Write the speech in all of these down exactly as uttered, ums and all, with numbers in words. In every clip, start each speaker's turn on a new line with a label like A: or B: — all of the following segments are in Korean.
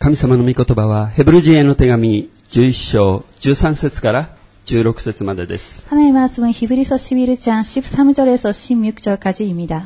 A: 神様の御言葉はヘブル人への手紙じゅういっ章じゅうさん節からじゅうろく節までです。
B: 하나님의 말씀은 히브리서 십일 장 십삼 절에서 십육 절까지입니다.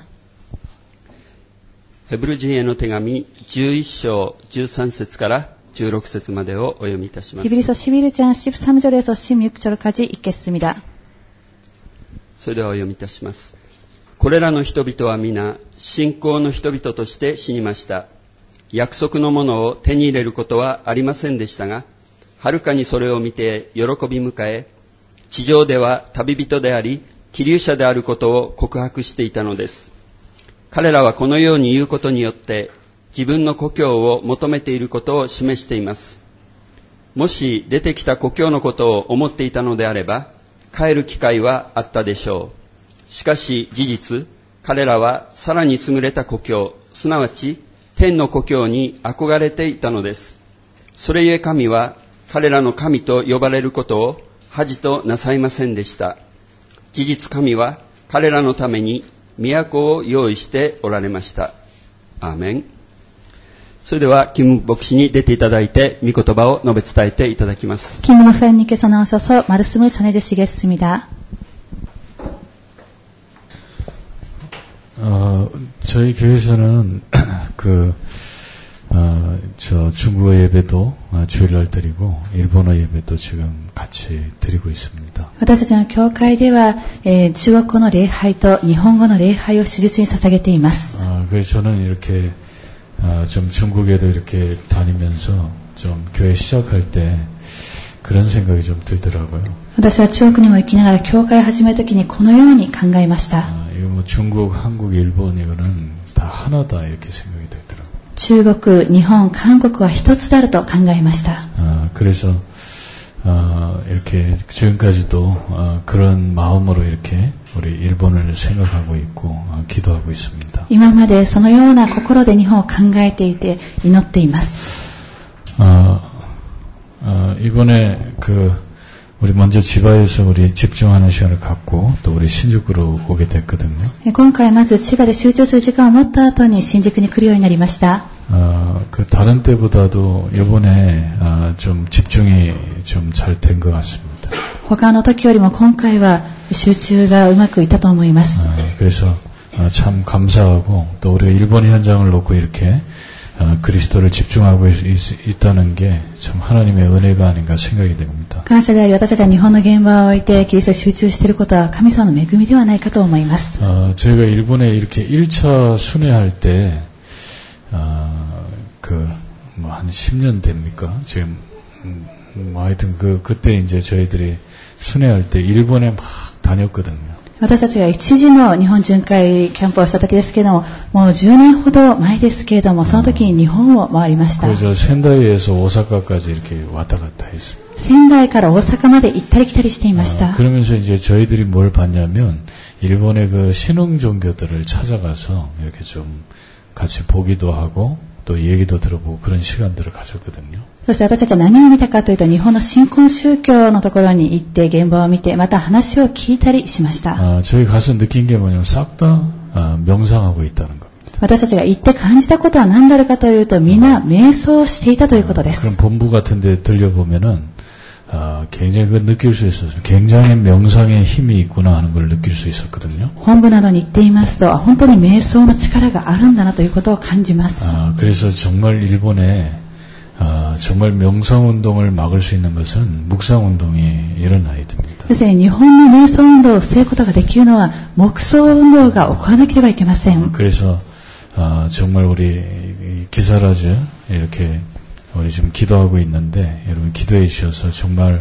A: ヘブル人への手紙じゅういっ章じゅうさん節からじゅうろく節までをお読みいたします。
B: 히브리서 십일 장 십삼 절에서 십육 절까지 읽겠습니다.
A: それではお読みいたします。これらの人々は皆信仰の人々として死にました。約束のものを手に入れることはありませんでしたが、はるかにそれを見て喜び迎え、地上では旅人であり、寄留者であることを告白していたのです。彼らはこのように言うことによって、自分の故郷を求めていることを示しています。もし出てきた故郷のことを思っていたのであれば、帰る機会はあったでしょう。しかし事実、彼らはさらに優れた故郷、すなわち天の故郷に憧れていたのです。それゆえ神は彼らの神と呼ばれることを恥となさいませんでした。事実神は彼らのために都を用意しておられました。アーメン。それでは金牧師に出ていただいて御言葉を述べ伝えていただきます。
B: 김 목사님께서 나오셔서 말씀을 전해주시겠습니다.
C: 어, 저희 교회에서는 그, 어, 저 중국어 예배도 어, 주일날 드리고 일본어 예배도 지금 같이 드리고 있습니다.
B: 私たちの教会では、えー、中国語の礼拝と日本語の礼拝を手術に捧げています。
C: 어, 그래서 저는 이렇게 어, 좀 중국에도 이렇게 다니면서 좀 교회 시작할 때 그런 생각이 좀 들더라고요.
B: 私は中国にも行きながら教会を始めるときにこのように考えました。
C: 어, 이거 뭐 중국, 한국, 일본 이거는 다 하나다 이렇게 생각이 들더라고요.
B: 中国、日本、韓国は一つであると考えました。
C: 어, 그래서 어, 이렇게 지금까지도 어, 그런 마음으로 이렇게 우리 일본을 생각하고 있고 어, 기도하고 있습니다.
B: 今までそのような心で日本を考えていて祈っています。
C: 어, 어, 이번에 그 우리 먼저 지바에서 우리 집중하는 시간을 갖고 또 우리 신宿으로 오게 됐거든요.
B: 今回まず千葉で集中する時間を持った後に新宿に来るようになりました。
C: 어, 그 다른 때보다도 이번에 어, 좀 집중이 좀 잘 된 것 같습니다.
B: 他の時よりも今回は集中がうまくいったと思います。
C: 어, 그래서 어, 참 감사하고 또 우리가 일본 현장을 놓고 이렇게 어, 그리스도를 집중하고 있, 있, 있다는 게 참 하나님의 은혜가 아닌가 생각이 됩니다.
B: 感謝であり、私たちは日本の現場を置いてキリストに集中していることは神様の恵みではないかと思います。
C: 어, 저희가 일본에 이렇게 일 차 순회할 때 어, 그 뭐 한 십 년 됩니까? 지금 음, 뭐 하여튼 그 그때 이제 저희들이 순회할 때 일본에 막 다녔거든요.
B: 私たちが一時の日本巡回キャンプをした時ですけれども、もうじゅうねんほど前ですけれども、その時に日本を回りました。
C: 그래서仙台에서 오사카까지 이렇게 왔다 갔다 했습니다.
B: 仙台から大阪まで行ったり来たりしていました。
C: 어, 그러면서 이제 저희들이 뭘 봤냐면 일본의 그 신흥 종교들을 찾아가서 이렇게 좀 같이 보기도 하고 또 얘기도 들어보고 그런 시간들을 가졌거든요.
B: そして私たちは何を見たかというと、日本の新興宗教のところに行って現場を見て、また話を聞いたりしました。
C: 아, 저희 가서 느낀 게 뭐냐면 싹 다 아, 명상하고 있다는 겁니다.
B: 私たちが行って感じたことは何であるかというと、皆瞑想していたということです。
C: 그럼 본부 같은 데 들려보면은 아, 굉장히 그 느낄 수 있었어요. 굉장히 명상의 힘이 있구나 하는 걸 느낄 수 있었거든요.
B: 本部などに行っていますと、本当に瞑想の力があるんだなということを感じます。
C: 아, 그래서 정말 일본에 아, 정말 명상 운동을 막을 수 있는 것은 묵상 운동이 일어나야 됩니다.
B: そして日本の瞑想運動を防ぐことができるのは黙想運動が行わなければいけません。
C: 그래서 아, 정말 우리 기사라즈 이렇게 우리 지금 기도하고 있는데 여러분 기도해 주셔서 정말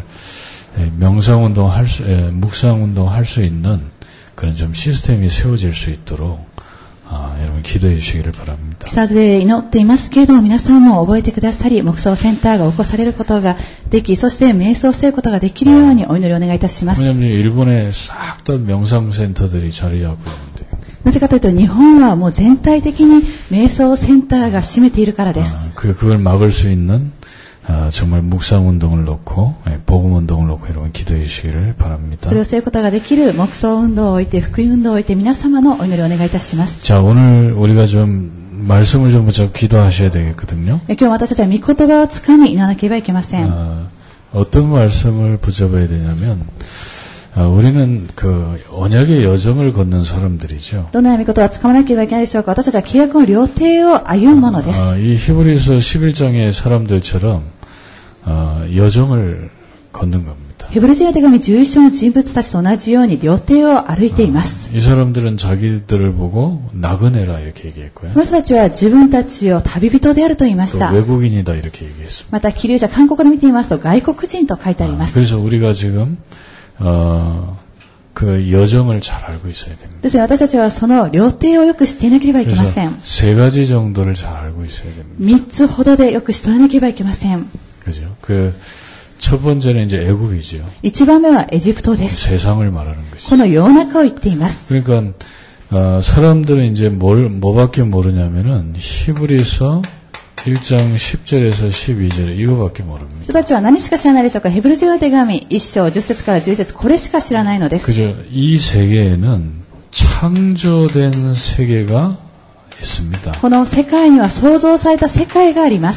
C: 명상 운동 할 수, 묵상 운동 할 수 있는 그런 좀 시스템이 세워질 수 있도록 아, 여러분 기도해 주시기를 바랍니다.
B: さず祈っていますけれども、皆さんも覚えてくださり、黙想センターが起こされることができ、そして瞑想することができるようにお祈りをお願いいたします。
C: 왜냐하면 일본에 싹 다 명상 센터들이 자리 잡고 있는데.
B: なぜかというと、日本はもう全体的に瞑想センターが占めているからです。
C: 아, 그 그걸 막을 수 있는 아, 정말 묵상 운동을 놓고 예, 복음 운동을 놓고 여러분 기도해 주시기를 바랍니다.
B: それをすることができる黙想運動を置いて、福音運動を置いて、皆様のお祈りをお願いいたします。
C: 자, 오늘 우리가 좀 말씀을 좀 붙잡고 기도하셔야 되겠거든요.
B: 今日私たちは御言葉をつかみ祈らなければいけません。
C: 아, 어떤 말씀을 붙잡아야 되냐면 아, 우리는 그 언약의 여정을 걷는 사람들이죠.
B: どのような御言葉をつかまなければいけないでしょうか。私たちは契約の料亭を歩むものです。
C: 아, 이 히브리서 십일 장의 사람들처럼 아, 여정을 걷는 겁니다.
B: ヘブル人の手紙じゅういっ章の人物たちと同じように料亭を歩いています。
C: 이 사람들은 자기들을 보고 나그네라 이렇게 얘기했고요.
B: その人たちは自分たちを旅人であると言いました。
C: 외국인이다 이렇게 얘기했습니다.
B: また気流者韓国から見てみますと外国人と書いてあります。
C: 그래서 우리가 지금 어, 그 여정을 잘 알고 있어야 됩니다.
B: ですから私たちはその料亭をよく知っていなければいけません。
C: 세 가지 정도를 잘 알고 있어야 됩니다.
B: 三つほどでよく知っておらなければいけません。
C: 그죠? 그 첫 번째는 이제 애국이죠.
B: 一番目はエジプトです。
C: 세상을 말하는 것이죠.
B: この世の中を言っています。
C: 그러니까 어, 사람들은 이제 뭘 뭐밖에 모르냐면은 히브리서 일 장 십 절에서 십이 절 이거밖에 모릅니다.
B: 人たちは何しか知らないでしょうか。ヘブル人の手紙いっ章じゅっ節からじゅう節これしか知らないのです。
C: 그죠? 이 세계에는 창조된 세계가 있습니다.
B: この世界には創造された世界があります。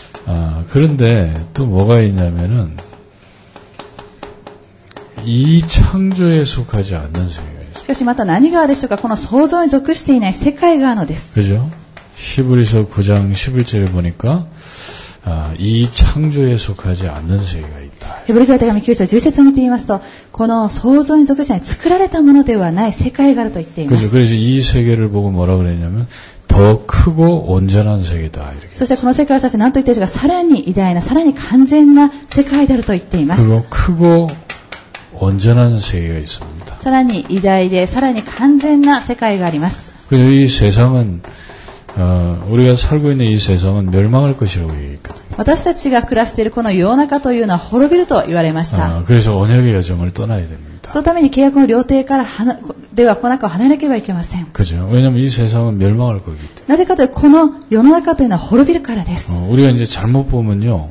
C: 아, 그런데 또 뭐가 있냐면은 이 창조에 속하지 않는 세계가 있어요.
B: しかしまた何があるでしょうか。この創造に属していない世界があるのです。
C: 그죠? 히브리서 구 장 십일 절에 보니까 아, 이 창조에 속하지 않는 세계가 있다.
B: ヘブル人の手紙きゅう章じゅう節を見てみますと、この創造に属していない作られたものではない世界があると言っています。
C: 그죠? 그래서 이 세계를 보고 뭐라 그랬냐면 더 크고 온전한 세계다 이렇게.
B: そしてこの世界を指して何と言っているでしょうか。さらに偉大な、さらに完全な世界であると言っています。
C: 그리고 크고 온전한 세계가 있습니다.
B: さらに偉大で、さらに完全な世界があります。
C: 그래서 이 세상은 어, 우리가 살고 있는 이 세상은 멸망할 것이라고 얘기했거든요.
B: 私たちが暮らしているこの世の中というのは滅びると言われました。
C: 아, 그래서 언약의 여정을 떠나야 됩니다.
B: そのために契約の料亭からはなではこの中を離れなければいけません。
C: 그죠? 왜냐하면 이 세상은 멸망할 거기 때문에.
B: なぜかというとこの世の中というのは滅びるからです。
C: 어, 우리가 이제 잘못 보면요,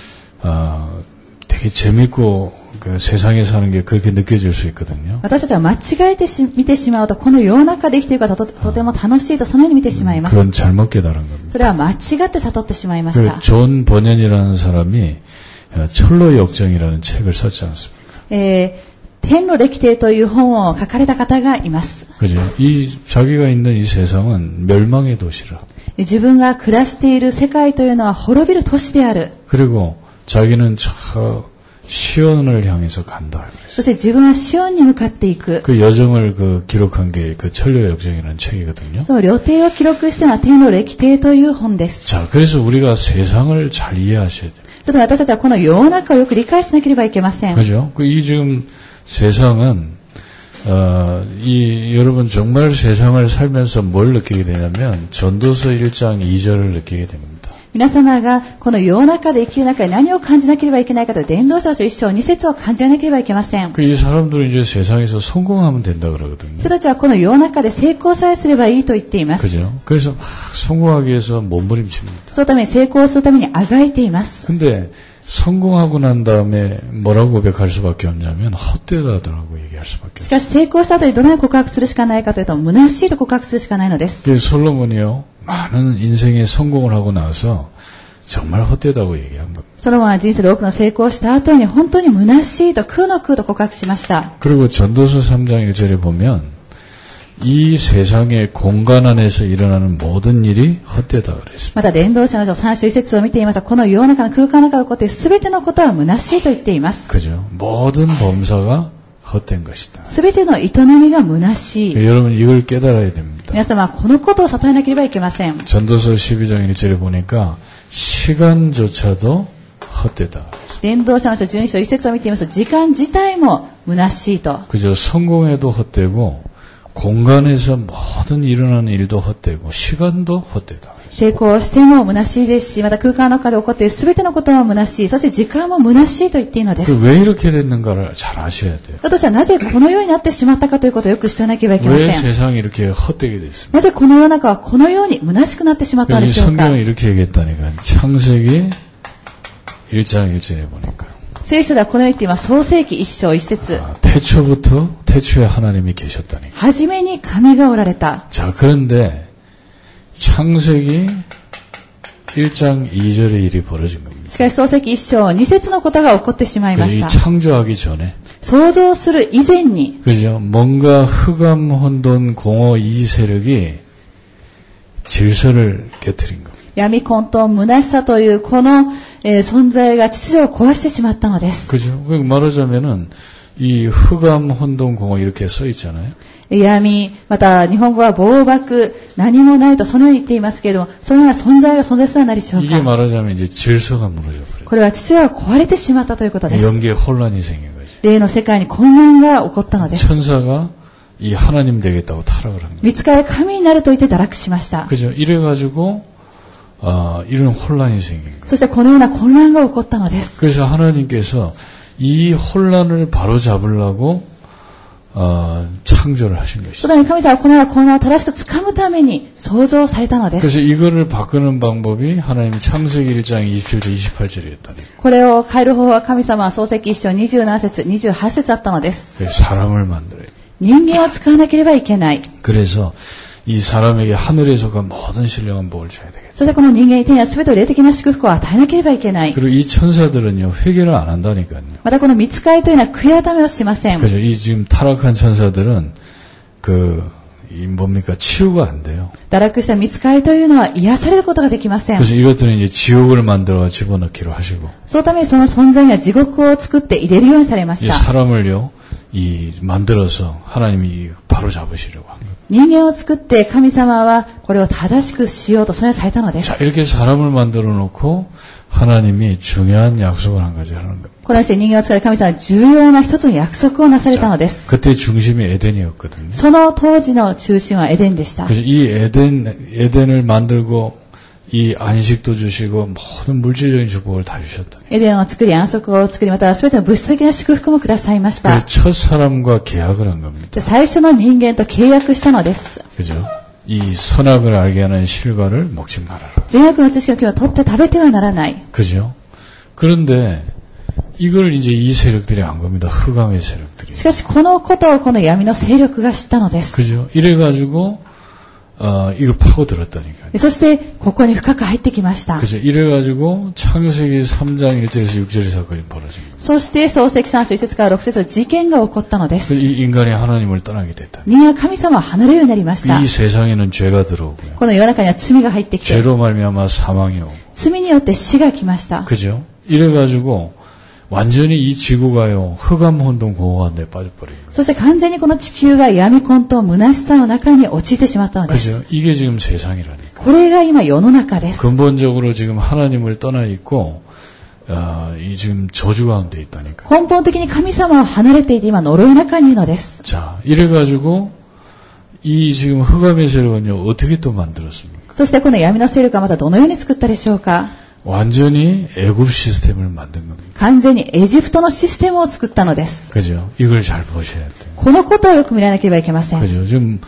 C: 아, 되게 재밌고 그 세상에 사는 게 그렇게 느껴질 수 있거든요.
B: 私たちは間違えてし見てしまうとこの世の中で生きていることが と, とても楽しいとそのように見てしまいます。
C: 그건 잘못 깨달은 겁니다.
B: それは間違って悟ってしまいました。
C: 그 존 버년이라는 사람이 철로 역정이라는 책을 썼지 않습니까?
B: えー天路歴帝という本を書かれた方がいます。
C: 그죠? 이 자기가 있는 이 세상은 멸망의 도시라.
B: 自分が暮らしている世界というのは滅びる都市である。
C: 그리고 자기는 저 시온을 향해서 간다.
B: そして自分はシオンに向かっていく。
C: 그 여정을 그 기록한 게 그 철로 역정이라는 책이거든요.
B: その料亭を記録したのは天路歴帝という本です。
C: 자, 그래서 우리가 세상을 잘 이해하셔야 돼요.
B: ちょっと私たちはこの世の中をよく理解しなければいけません。
C: 그죠? 그 이 지금 세상은 어, 이 여러분 정말 세상을 살면서 뭘 느끼게 되냐면 전도서 일 장 이 절을 느끼게 됩니다.
B: 皆様がこの世の中で生きる中で何を感じなければいけないかという伝道者の書いっ章に節を感じなければいけません。
C: 그 이 사람들은 이제 세상에서 성공하면 된다 그러거든요.
B: 人たちはこの世の中で成功さえすればいいと言っています。
C: 그죠? 그래서 막 성공하기 위해서 몸부림칩니다.
B: そのために成功するためにあがいています。
C: 근데 성공하고 난 다음에 뭐라고 고백할 수밖에 없냐면 헛되다라고 얘기할 수밖에
B: し
C: 없어요.
B: かし成功した後にどのように告白するしかないかというと虚しいと告白するしかないのです。
C: 그 솔로몬이요 많은 인생의 성공을 하고 나서 정말 헛되다고 얘기한 겁니다.
B: ソロモンは人生で多くの成功をした後に本当に虚しいと空の空と告白しました。
C: 그리고 전도서 삼 장 일 절에 보면 이 세상의 공간 안에서 일어나는 모든 일이 헛되다 그랬습니다.
B: また伝道者の書さん章いち節を見ていますと、この世の中の空間の中で起こっているすべてのことは虚しいと言っています。
C: 그죠? 모든 범사가 헛된 것이다.
B: すべての営みが虚しい。
C: 여러분 이걸 깨달아야 됩니다.
B: 皆様はこのことを悟らなければいけません。
C: 전도서 십이 장 일 절에 보니까 시간조차도 헛되다.
B: 伝道者の書じゅうに章いち節を見ていますと、時間自体も虚しいと。
C: 그죠? 성공에도 헛되고 공간에서 모든 일어나는 일도 헛되고 시간도 헛되다.
B: 成功しても虚しいですし、また空間の中で起こっているすべてのことも虚しい、そして時間も虚しいと言っていいのです。
C: 왜 이렇게 됐는가를 잘 아셔야 돼요.
B: だとしたらなぜこのようになってしまったかということをよく知らなければいけま
C: 왜
B: せん。
C: 세상이 이렇게 헛되게 됐습니까?
B: なぜこの世の中はこのように虚しくなってしまったのでしょうか。
C: 성경은 이렇게 얘기했다니까. 창세기 일 장 일 절에 보니까.
B: 聖書ではこのように言っています。創世記いっ章いち節。
C: 아, 태초부터 태초에 하나님이 계셨다니.
B: 初めに神がおられた。
C: 자, 그런데 창세기 일 장 이 절의 일이 벌어진 겁니다.
B: しかし創世記一章二節のことが起こってしまいま
C: 그래서
B: し
C: 이
B: た。
C: 창조하기 전에
B: 創造する以前に、
C: 그죠? 뭔가 흑암, 혼돈, 공허 이 세력이 질서를 깨뜨린 겁니다.
B: 闇混沌、虚しさというこの、えー存在が秩序を壊してしまったのです。
C: 그죠? 말하자면은 이 흑암, 혼돈, 공허 이렇게 써 있잖아요.
B: 闇、また日本語は暴漠、何もないとそのように言っていますけれども、そのような存在が存在するなりしょう
C: 이게
B: か。
C: 말하자면 이제 질서가 무너져 버려요.
B: これは秩序が壊れてしまったということです。
C: 연계에 혼란이 생긴 거죠.
B: 霊の世界に混乱が起こったのです。
C: 천사가 이 하나님 되겠다고 타락을 한 거예요.
B: 見つかり神になると言って堕落しました。
C: 그죠? 이래가지고 아, 이런 혼란이 생긴 거예요.
B: そしてこのような混乱が起こったのです。
C: 그래서 하나님께서 이 혼란을 바로 잡으려고 어, 창조를 하신
B: そ
C: 것이죠.
B: のように神様はこのような混乱を正しく掴むために創造されたのです。
C: 그래서 이거를 바꾸는 방법이 하나님 창세기 일 장 이십칠 절 이십팔 절이었다니.
B: これを変える方法は神様は創世記一章にじゅうなな節、にじゅうはち節あったのです。
C: 그래서 사람을 만들어요.
B: 人間を使わなければいけない。
C: 그래서 이 사람에게 하늘에서가 모든 신령한 복을 줘야 되겠다.
B: そしてこの人間に天や全ての霊的な祝福を与えなければいけない。
C: 그리고 이 천사들은요 회개를 안 한다니까요.
B: またこの御使いというのは悔い改めをしません。
C: 그죠? 이 지금 타락한 천사들은 그 이 뭡니까 치유가 안 돼요.
B: 堕落した御使いというのは癒されることができません。
C: 그래서 이것들은 이제 지옥을 만들어 집어넣기로 하시고.
B: そのためにその存在には地獄を作って入れるようにされまし
C: 이
B: た。
C: 사람을요 이 만들어서 하나님이 바로 잡으시려고 한 거예요.
B: 人間を作って神様はこれを正しくしようとそれをされたのです。
C: 자 이렇게 사람을 만들어 놓고 하나님이 중요한 약속을 한 가지 하는 거예요.
B: このして人間を使い神様は重要な一つの約束をなされたのです。
C: 그때 중심이 에덴이었거든요.
B: その当時の中心はエデンでした。
C: 그래서 이 에덴 에덴을 만들고 이 안식도 주시고 모든 물질적인 축복을 다 주셨다.
B: エデンを作り安息を作りまた全ての物質的な祝福もくださいました。
C: 그래서 첫 사람과 계약을 한 겁니다.
B: 最初の人間と契約したのです。
C: 그죠? 이 선악을 알게 하는 실과를 먹지 말아라.
B: 善悪の知識の木を取って食べてはならない。
C: 그죠? 그런데 이걸 이제 이 세력들이 안 겁니다. 흑암의 세력들이.
B: しかしこのことをこの闇の勢力が知ったのです。
C: 그죠? 이래가지고 어, 이걸 파고들었다니까요.
B: そしてここに深く入ってきました。
C: 그죠? 이래가지고 창세기 삼 장 일 절에서 육 절의 사건이 벌어진 거예요.
B: そして創世記さん章いち節からろく節の事件が起こったのです。
C: 이 인간이 하나님을 떠나게 됐다.
B: 人間は神様を離れるようになりました。
C: 이 세상에는 죄가 들어오고요.
B: この世の中には罪が入ってきて、
C: 죄로 말미암아 사망이 오고.
B: 罪によって死が来ました。
C: 그죠? 이래가지고 완전히 이 지구가요 흑암 혼돈 공허한데 빠져버린 거예요.
B: そして完全にこの地球が闇混沌虚しさの中に陥ってしまったのです。
C: 그죠? 이게 지금 세상이라니까.
B: これが今世の中です。
C: 근본적으로 지금 하나님을 떠나 있고 어, 이 지금 저주 가운데 있다니까.
B: 根本的に神様を離れていて今呪いの中にいるのです。
C: 자, 이래가지고 이 지금 흑암의 세력은요 어떻게 또 만들었습니까?
B: そしてこの闇の勢力はまたどのように作ったでしょうか。
C: 완전히 애굽 시스템을 만든 겁니다.
B: 完全にエジプトのシステムを作ったのです。
C: 그죠? 이걸 잘 보셔야 돼요.
B: このことをよく見られなければいけません。
C: 그죠? 지금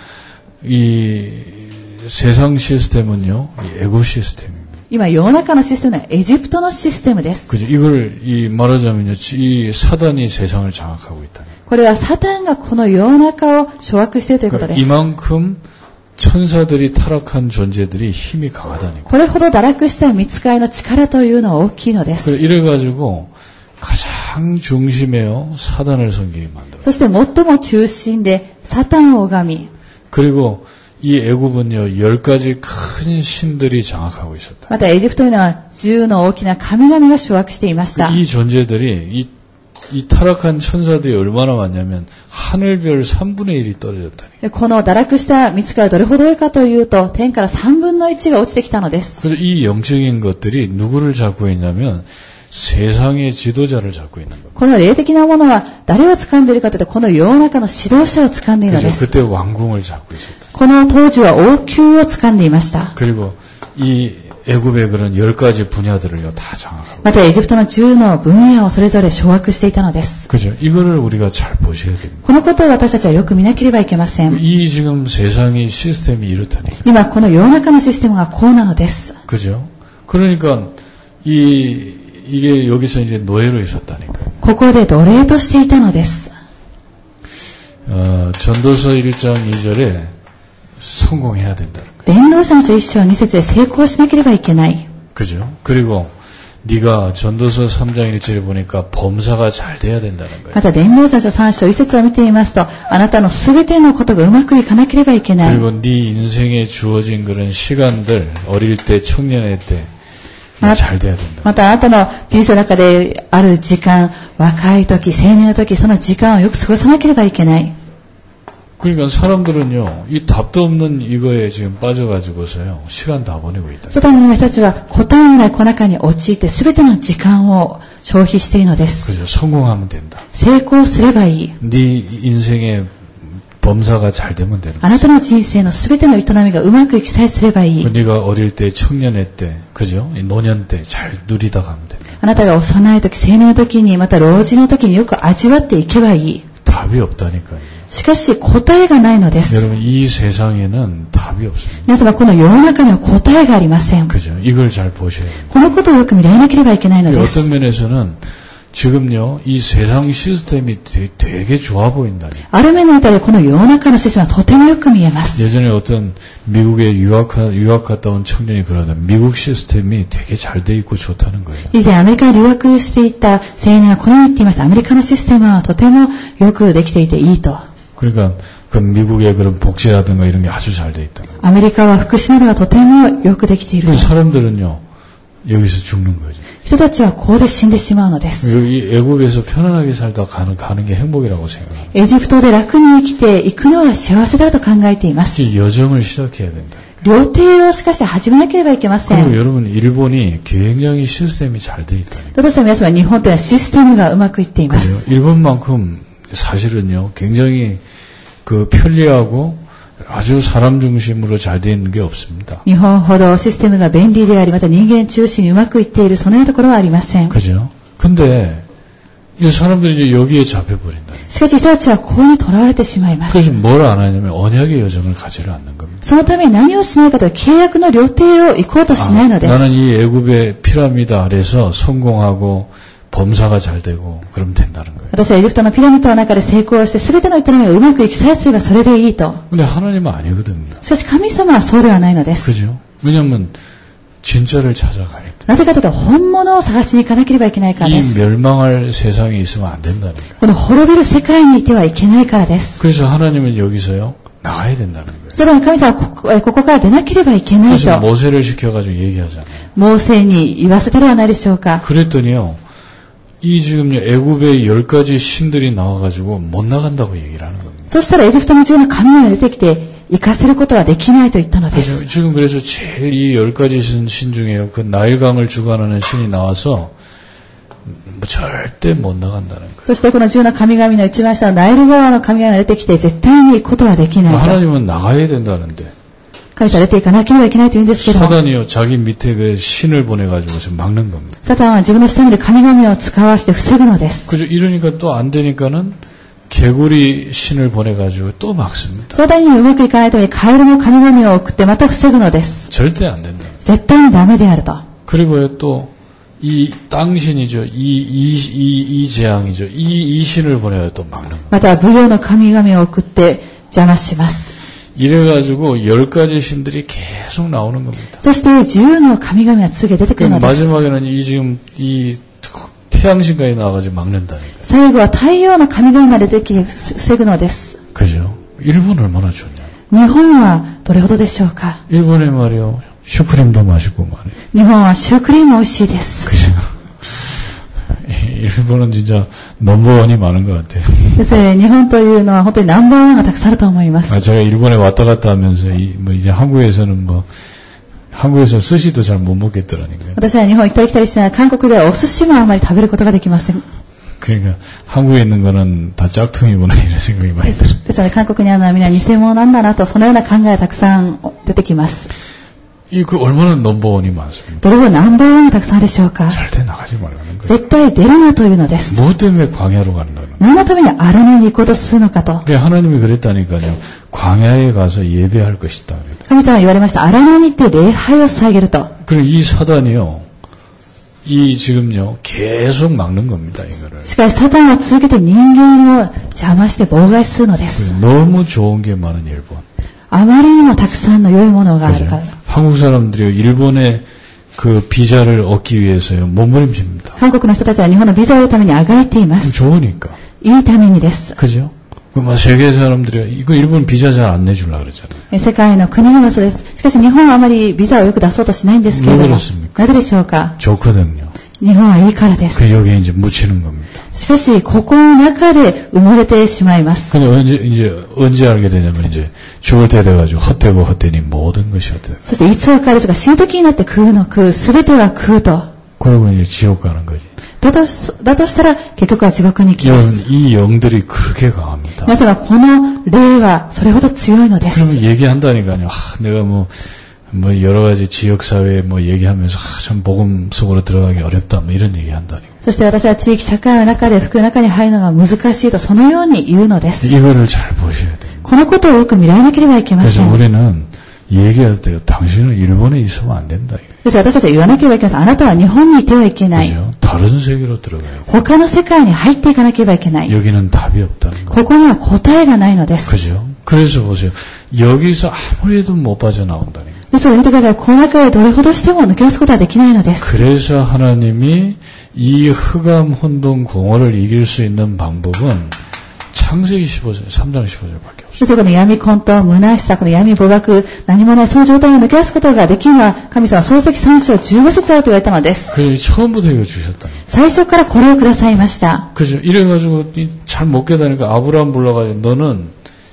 C: 이 세상 시스템은요 이 애굽 시스템입니다.
B: 今世の中のシステムはエジプトのシステムです。
C: 그죠? 이걸 이 말하자면요 이 사단이 세상을 장악하고 있다.
B: これはサタンがこの世の中を掌握しているということです。
C: 이만큼 천사들이 타락한 존재들이 힘이 강하다니까.
B: これほど堕落した御使いの力というのは大きいのです。
C: 이래가지고 가장 중심에요 사단을 섬기게 만들어.
B: そして最も中心でサタンを拝み、
C: 그리고 이 애굽은요 열 가지 큰 신들이 장악하고 있었다.
B: またエジプトというのは十の大きな神々が掌握していました。
C: 이 존재들이 이, 이 타락한 천사들이 얼마나 많냐면 하늘별 삼분의 일이 떨어졌다니.
B: この堕落した御使いはどれほど多いかというと、天から三分の一が落ちてきたのです。
C: 그래서 이 영적인 것들이 누구를 잡고 있냐면 세상의 지도자를 잡고 있는 겁니다.
B: この霊的なものは誰を掴んでいるかというと、この世の中の指導者を掴んでいるので
C: 그래서
B: す。
C: 그때 왕궁을 잡고 있었다.
B: この当時は王宮を掴んでいました。
C: 그리고 이 애굽의 그런 열 가지 분야들을요 다 장악하고.
B: またエジプトの十の分野をそれぞれ掌握していたのです。
C: 그죠? 이거를 우리가 잘 보셔야 됩니다.
B: このことを私たちはよく見なければいけません。
C: 이 지금 세상의 시스템이 이렇다니까.
B: 今この世の中のシステムがこうなのです。
C: 그죠? 그러니까 이 이게 여기서 이제 노예로 있었다니까요.
B: ここで奴隷としていたのです。
C: 어, 전도서 일 장 이 절에 성공해야 된다는 거예요.
B: 伝道者の書一章二節で成功しなければいけない。
C: 그죠? 그리고 네가 전도서 삼 장 일 절에 보니까 범사가 잘 돼야 된다는 거예요.
B: また伝道者の書さん章一節を見ていますと、あなたのすべてのことがうまくいかなければいけない。
C: 그리고 네 인생에 주어진 그런 시간들 어릴 때 청년의 때 잘 돼야 된다.
B: またあなたの人生の中である時間、若い時、青年の時、その時間をよく過ごさなければいけない。
C: 그러니까 사람들은요, 이 답도 없는 이거에 지금 빠져가지고서요, 시간 다 보내고 있다.
B: そのために私たちは答えのないこの中に陥ってすべての時間を消費しているのです。
C: 그죠? 성공하면 된다.
B: 成功すればいい。
C: 네 인생의 범사가 잘 되면 되는 거야.
B: あなたの人生のすべての営みがうまくいきさえすればいい。
C: 네가 어릴 때, 청년의 때, 그죠? 노년 때 잘 누리다 가면 된다.
B: あなたが幼い時、青年の時に、また老人の時によく味わっていけばいい。
C: 답이 없다니까요.
B: しかし答えがないのです。
C: 여러분 이 세상에는 답이 없습니다.
B: 皆様この世の中には答えがありません。
C: 그죠? 이걸 잘 보셔야 돼요.
B: このことをよく見られなければいけないのです。
C: 어떤 면에서는 지금요 이 세상 시스템이 되게, 되게 좋아 보인다니.
B: ある面の中でこの世の中のシステムはとてもよく見えます。
C: 예전에 어떤 미국에 유학 유학 갔다 온 청년이 그러다 미국 시스템이 되게 잘 돼 있고 좋다는 거예요.
B: 以前アメリカに留学していた青年はこのように言っていました。アメリカのシステムはとてもよくできていていいと。
C: 그러니까 그 미국의 그런 복지라든가 이런 게 아주 잘 돼 있다.
B: アメリカは福祉などがとてもよくできている。
C: 사람들은요 여기서 죽는 거죠.
B: 人たちはここで死んでしまうのです。
C: 여기 애국에서 편안하게 살다 가는 가는 게 행복이라고 생각합니다.
B: エジプトで楽に生きていくのは幸せだと考えています。
C: 이 여정을 시작해야 된다.
B: 料亭をしかし始めなければいけませ
C: 그리고
B: ん。
C: 여러분 일본이 굉장히 시스템이 잘 돼 있다니까.
B: だとしたら皆様日本というのはシステムがうまくいっています。
C: 일본만큼 사실은요 굉장히 그 편리하고 아주 사람 중심으로 잘 돼 있는 게 없습니다.
B: 日本ほどシステムが便利であり、また人間中心にうまくいっているそのようなところはありません。
C: 그죠? 근데 이 사람들이 이제 여기에 잡혀버린다.
B: しかし人たちはここにとらわれてしまいます。
C: 그래서 뭘 안 하냐면 언약의 여정을 가지를 않는 겁니다.
B: そのために何をしないかという契約の料亭を行こうとしないのです。
C: 나는 이 애굽의 피라미드 아래서 성공하고 범사가 잘 되고 그러면 된다는 거예요.
B: 私はエジプトのピラミッドの中で成功して全ての営みがうまくいきさえすればそれでいいと。
C: 근데 하나님은 아니거든요.
B: しかし神様はそうではないのです。
C: 그죠? 왜냐하면 진짜를 찾아가야 돼.
B: なぜかというと本物を探しに行かなければいけないからです。
C: 이 멸망할 세상에 있으면 안 된다니까.
B: この滅びる世界にいてはいけないからです。
C: 그래서 하나님은 여기서요 나가야 된다는 거예요.
B: それは神様はここ、ここから出なければいけない
C: 그래서
B: と。
C: 모세를 시켜가지고 얘기하잖아요.
B: モーセに言わせたではないでしょうか。
C: 그랬더니요 이 지금 애굽의 열 가지 신들이 나와가지고 못 나간다고 얘기를 하는 겁니다.
B: そしたらエジプトの十の神々が出てきて行かせることはできないと言ったので
C: 그래서
B: す。
C: 지금 그래서 제일 이 열 가지 신, 신 중에요 그 나일강을 주관하는 신이 나와서 뭐 절대 못 나간다는 거예요.
B: そしてこの十の神々の一番下のナイル川の神々が出てきて絶対に行くことはできないと。
C: 하나님은 나가야 된다는데
B: 神様は出ていかなければいけないと言うんですけども、
C: 사단이요 자기 밑에 그 신을 보내가지고 지금 막는 겁니다.
B: サタンは自分の下にいる神々を使わして防ぐのです。
C: 그죠? 이러니까 또 안 되니까는 개구리 신을 보내가지고 또 막습니다.
B: そのためにうまくいかないためにカエルの神々を送ってまた防ぐのです。
C: 절대 안 된다.
B: 絶対にダメであると。
C: 그리고요 또 이 땅신이죠. 이, 이, 이, 이 재앙이죠. 이, 이 신을 보내서 또 막는 거예요.
B: また武勇の神々を送って邪魔します。
C: 이래가지고 열 가지 신들이 계속 나오는 겁니다.
B: そして十の神々が次へ出てくるのです。
C: 마지막에는 이 지금 이 태양신까지 나와가지고 막는다니까.
B: 最後は太陽の神々まで出てきて防ぐのです。
C: 그죠? 일본 얼마나 좋냐?
B: 日本はどれほどでしょうか。
C: 일본에 말이요 슈크림도 맛있고 말이에요.
B: 日本はシュークリーム美味しいです。
C: 그죠? 일본은 진짜 넘버원이 많은 것 같아요.
B: ですので日本というのは本当にナンバーワンがたくさんあると思います。
C: 아, 제가 일본에 왔다 갔다 하면서 이, 뭐 이제 한국에서는 뭐 한국에서 스시도 잘 못 먹겠더라니까요.
B: 私は日本行ったり来たりして韓国ではお寿司もあまり食べることができません。
C: 그러니까 한국에 있는 거는 다 짝퉁이구나 이런 생각이 많이 들어요.
B: ですので韓国にあるのはみんな偽物なんだなとそのような考えがたくさん出てきます。
C: 이 그 얼마나 넘버원이 많습니까?
B: どれほどナンバーワンがたくさんあるでしょうか。
C: 절대 나가지 말라는 거예요.
B: 絶対出るなというのです。
C: 뭐 때문에 광야로 간다는 거예요?
B: 何のために荒野に行こうとするのかと。
C: 그러니까 하나님이 그랬다니까요. 광야에 가서 예배할 것이다.
B: 神様は言われました。荒野に行って礼拝を捧げると。
C: 그리고 이 사단이요. 이 지금요. 계속 막는 겁니다. 이거를.
B: しかしサタンは続けて人間を邪魔して妨害するのです。
C: 너무 좋은 게 많은 일본.
B: あまりにもたくさんの良いものがあるから。
C: 한국 사람들이 일본의 그 비자를 얻기 위해서요 몸부림칩니다.
B: 韓国の人たちは日本のビザを得るためにあがいています。
C: 좋으니까.
B: いいためにです。
C: 그죠? 그 세계 사람들이 이거 일본 비자 잘 안 내주려 그러잖아요.
B: 世界の国々もそうです。しかし日本はあまりビザをよく出そうとしないんですけれども。なぜでしょうか？
C: 좋거든요.
B: 日本はいいからです。
C: 그 여기에 이제 묻히는 겁니다.
B: しかしここの中で埋もれてしまいます。
C: 근데 언제 이제 언제 알게 되냐면 이제 죽을 때 돼가지고 헛되고 헛되니 모든 것이 헛되다.
B: そしていつわかるでしょうか？死ぬ時になって食うの食う、すべては食うと。
C: 그러고 이제 지옥 가는 거지.
B: だと、だとしたら結局は地獄に行きます。
C: 이 영들이 그렇게 강합니다.
B: 皆様この霊はそれほど強いのです。
C: 그러면 얘기한다니까요. 아, 내가 뭐, 뭐 여러 가지 지역 사회에 뭐 얘기하면서 아, 참 복음 속으로 들어가기 어렵다 뭐 이런 얘기한다니까.
B: そして私は地域社会の中で福の中に入るのが難しいとそのように言うのです。
C: 이거를 잘 보셔야 돼요.
B: このことをよく見られなければいけません。
C: 그래서 우리는 얘기할 때요. 당신은 일본에 있으면 안 된다.
B: です私たちは言わなければいけません。あなたは日本にいてはいけない。
C: 그죠? 다른 세계로 들어가요.
B: 他の世界に入っていかなければいけない。
C: 여기는 답이 없다는 거.
B: ここには答えがないのです。
C: 그죠? 그래서 보세요. 여기서 아무리 해도 못 빠져나온다는 거.
B: ですので見てください。この中でどれほどしても抜け出すことはできないのです。
C: 그래서 하나님이 이 흑암 혼돈 공허를 이길 수 있는 방법은 창세기 십오 절, 삼 장 십오 절밖에 없어요.
B: そこの闇混沌、虚しさ、この闇暴漠、何もないその状態を抜け出すことができるのは神様は創世記さん章じゅうご節だと言われたのです。
C: 그래서 처음부터 이거 주셨다니.
B: 最初からこれをくださいました。
C: 그죠? 이래가지고 잘 못 깨다니까 아브라함 불러가지고 너는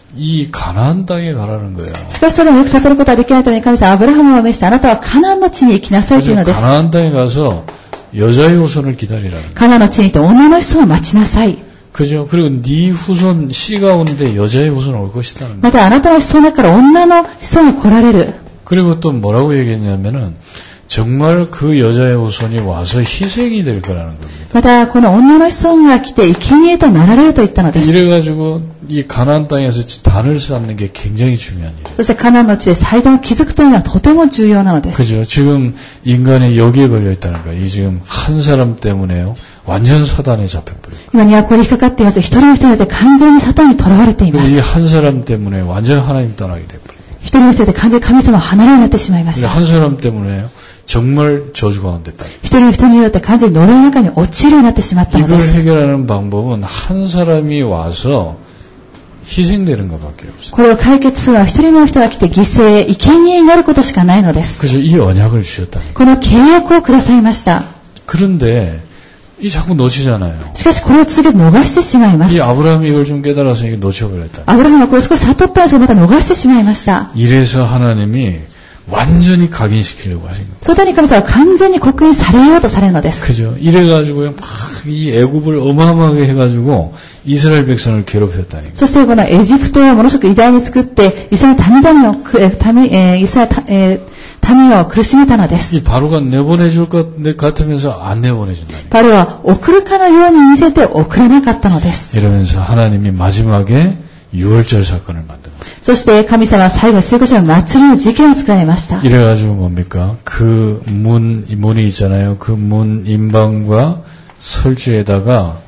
C: 이 가나안 땅에 가라는 거예요.
B: しかしそれをよく悟ることはできないために神様はアブラハムを召してあなたはカナンの地に行きなさいというのです。
C: 가나안 땅에 가서 여자의 후손을 기다리라는 거예요.
B: カナンの地に行って女の子孫を待ちなさい。
C: 그죠? 그리고 네 후손 씨 가운데 여자의 후손 올 것이다는 거예요.
B: またあなたの子孫の中から女の子孫が来られる。
C: 그리고 또 뭐라고 얘기했냐면은 정말 그 여자의 후손이 와서 희생이 될 거라는 겁니다.
B: またこの女の子孫が来て生贄となられると言ったのです。
C: 이래가지고 이 가나안 땅에서 단을 쌓는 게 굉장히 중요한 일이에요.
B: そしてカナンの地で祭壇を築くというのはとても重要なのです。
C: 그죠? 지금 인간이 여기에 걸려 있다는 거예요. 이 지금 한 사람 때문에요. 완전 사단에 잡혀버려요.
B: 今にはこれ引っかかっています。一人の人によって完全にサタンに囚われています。
C: 이 한 사람 때문에 완전 하나님 떠나게 돼버려요.
B: 一人の人で完全に神様を離れになってしまいました。
C: 한 사람 때문에요. 정말 저주 가운데 빠져.
B: 一人の人によって完全に呪いの中に陥るようになってしまったので
C: 이걸
B: す。
C: 해결하는 방법은 한 사람이 와서 희생되는 것밖에 없어요.
B: これを解決するのは一人の人が来て犠牲、生贄になることしかないのです。
C: 그래서 이 언약을 주셨다는 거예요.
B: この契約をくださいました。
C: 그런데 이 자꾸 놓치잖아요.
B: しかしこれを続けて逃してしまいます。
C: 이 아브라함이 이걸 좀 깨달아서 이게 놓쳐버렸다.
B: アブラハムはこれを少し悟ったんですがまた逃してしまいました。
C: 이래서 하나님이 완전히 각인시키려고 하신 거예요.
B: そのために神様は完全に刻印されようとされるのです。
C: 그죠? 이래가지고요, 막 이 애굽을 어마어마하게 해가지고 이스라엘 백성을 괴롭혔다니까.
B: そしてこのエジプトをものすごく偉大に作ってイスラエル民々をくえ民えーイスラエルえー民を苦しめたのです。
C: 이 바로가 내보내줄 것 같으면서 안 내보내준다니까.
B: パロは送るかのように見せて送らなかったのです。
C: 이러면서 하나님이 마지막에 유월절 사건을 만든 거예요.
B: そして神様は最後に聖子の祭りの事件を作られました。
C: 이래가지고 뭡니까? 그 문, 문이 있잖아요. 그 문 인방과 설주에다가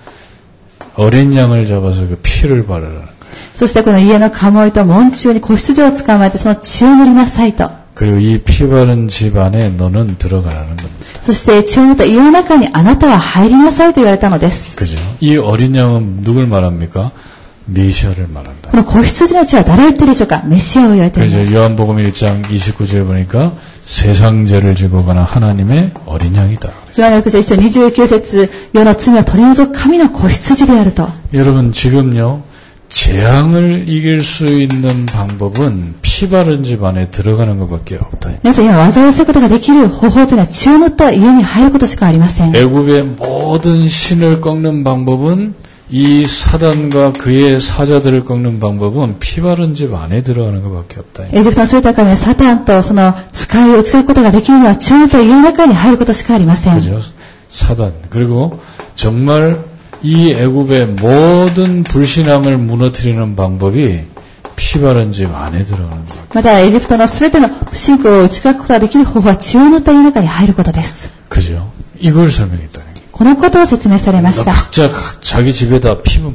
C: 어린 양을 잡아서 그 피를 바르라는 거예요.
B: そしてこの家の鴨居と門中に子羊を捕まえてその血を塗りなさいと。
C: 그리고 이 피 바른 집 안에 너는 들어가라는 겁니다.
B: そして血を塗った家の中にあなたは入りなさいと言われたのです。
C: 그죠? 이 어린 양은 누굴 말합니까? 메시아를 말한다.
B: この子羊の血は誰を言っているでしょうか？メシアを言われています。
C: 그래서 요한복음 일 장 이십구 절 보니까 세상 죄를 지고 가는 하나님의 어린 양이다.
B: ヨハネの福音書いち章にじゅうきゅう節、世の罪を取り除く神の子羊であると。
C: 여러분 지금요. 재앙을 이길 수 있는 방법은 피 바른 집 안에 들어가는 것밖에 없다.
B: 皆さん今災いをすることができる方法というのは血を塗った家に入ることしかありません。
C: 애굽의 모든 신을 꺾는 방법은 이 사단과 그의 사자들을 꺾는 방법은 피 바른 집 안에 들어가는 것밖에 없다.
B: エジプトのすべての神はサタンとその使いを打ち砕くことができるのは血を塗った家の中に入ることしかありません。
C: 그죠? 사단. 그리고 정말 이 애굽의 모든 불신앙을 무너뜨리는 방법이 피 바른 집 안에 들어가는 거예요.
B: またエジプトのすべての不信仰を打ち砕くことができる方法は血を塗った家の中に入ることです。
C: 그죠? 이걸 설명했다니.
B: このことを説明されました。
C: 각자 자기 집에다 피, 피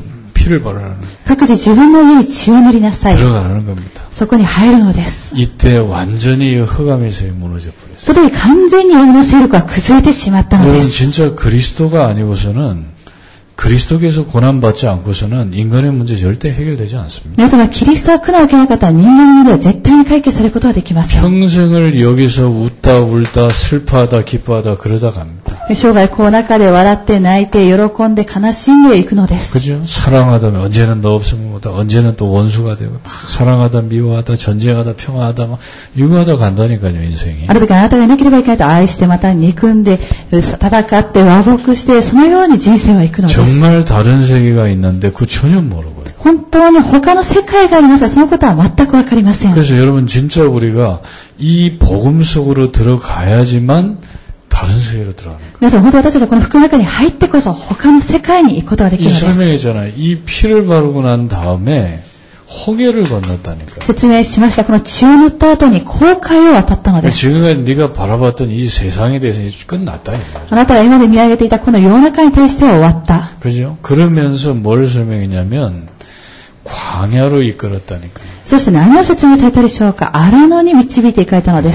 C: 피를 바르라는 거예요.
B: 各自自分の家に血を塗りなさい。
C: 들어가는 겁니다.
B: そこに入るのです。
C: 이때 완전히 흑암의 세력이 무너져 버렸어요.
B: その時完全に闇の勢力は崩れてしまったので
C: 여러분
B: す。
C: 진짜 그리스도가 아니고서는 그리스도께서 고난받지 않고서는 인간의 문제 절대 해결되지 않습니다.
B: 皆様、キリストは苦難を受けなかったら人間の問題は絶対に解決されることはできません。
C: 평생을 여기서 웃다 울다 슬퍼하다 기뻐하다 그러다 갑니다.
B: 生涯この中で笑って泣いて喜んで悲しんでいくのです。
C: 그죠? 사랑하다 언제는 너 없으면 뭐다 언제는 또 원수가 되고 막 사랑하다 미워하다 전쟁하다 평화하다 막 이거 하다 간다니까요 인생이.
B: ある時あなたがいなければいけないと愛してまた憎んで戦って和睦してそのように人生は行くのです。
C: 정말 다른 세계가 있는데 그 전혀 모르고요.
B: 本当に他の世界がありますがそのことは全くわかりません。
C: 그래서 여러분 진짜 우리가 이 복음 속으로 들어가야지만 다른 세계로 들어가는 거예요.
B: 皆さん本当に私たちはこの福の中に入ってこそ他の世界に行くことができる
C: 이
B: のです。
C: 설명이잖아요. 이 피를 바르고 난 다음에 홍해를 건넜다니까요.
B: 説明しました。この血を塗った後に航海を渡ったのです。
C: 지금까지 네가 바라봤던 이 세상에 대해서 끝났다.
B: あなたが今まで見上げていたこの世の中に対しては終わった。
C: 그죠? 그러면서 뭘 설명했냐면 광야로 이끌었다니까요.
B: そして何を説明されたでしょうか。荒野に導いていかれたのです。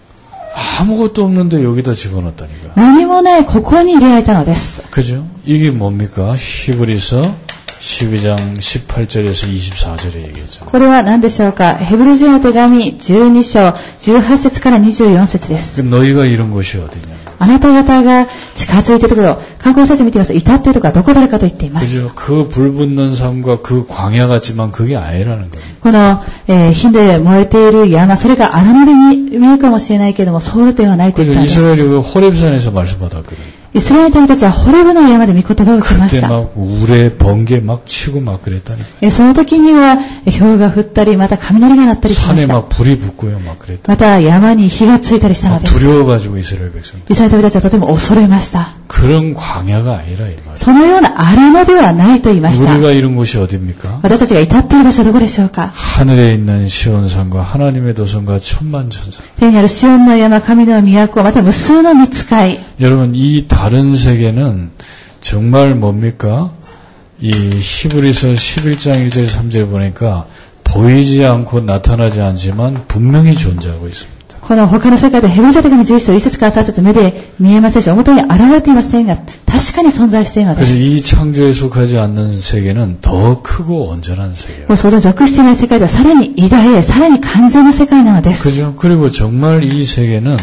C: 아무것도 없는데 여기다 집어넣었다니까.
B: 何もないここに入れられたのです。
C: 그죠? 이게 뭡니까? 히브리서 십이 장 십팔 절에서 이십사 절에 얘기했죠.
B: これは何でしょうか。ヘブル人の手紙じゅうに章じゅうはち節からにじゅうよん節です。
C: 너희가 이런 곳이 어디냐?
B: あなた方が近づいているところ、観光写真見てみますと、至っているところはどこだかと言っています。
C: 그죠? 그 불붙는 삶과 그 광야 같지만 그게 아니라는 거예요.
B: この、えー、火で燃えている山、それが荒野で見見えるかもしれないけれども、そうではないと言ったんです。
C: 이스라엘이 그 호렙산에서 말씀 받았거든요.
B: イスラエルの民たちはホレブの山で御言葉を受けまし
C: 그때
B: た。
C: 막 우레 번개 막 치고 막 그랬다니까.
B: えその時には氷が降ったり、また雷が鳴ったりしま
C: 산에
B: した。
C: 막 불이 붙고요, 막 그랬다.
B: また山に火がついたりしたの
C: 막
B: です。
C: 두려워가지고 이스라엘 백성.
B: イスラエルの民たちはとても恐れました。
C: 그런 광야가 아니라 이 말이에요.
B: そのような荒野ではないと言いました。
C: 우리가 이런 곳이 어디입니까?
B: 私たちが至っている場所はどこでしょうか。
C: 하늘에 있는 시온산과 하나님의 도성과 천만천사.
B: 天にあるシオンの山、神の都、また無数の御使い。
C: 여러분 이 다른 세계는 정말 뭡니까? 이 히브리서 십일 장 일 절 삼 절 보니까 보이지 않고 나타나지 않지만 분명히 존재하고 있습니다.
B: この他の世界でヘブル書手紙じゅういち章いっ節からさん節目で見えませんし、表に現れていませんが、確かに存在しているのです。
C: 그래서 이 창조에 속하지 않는 세계는 더 크고 온전한 세계예요.
B: もう想像に属していない世界ではさらに偉大で、さらに完全な世界なのです。
C: 그죠? 그리고 정말 이 세계는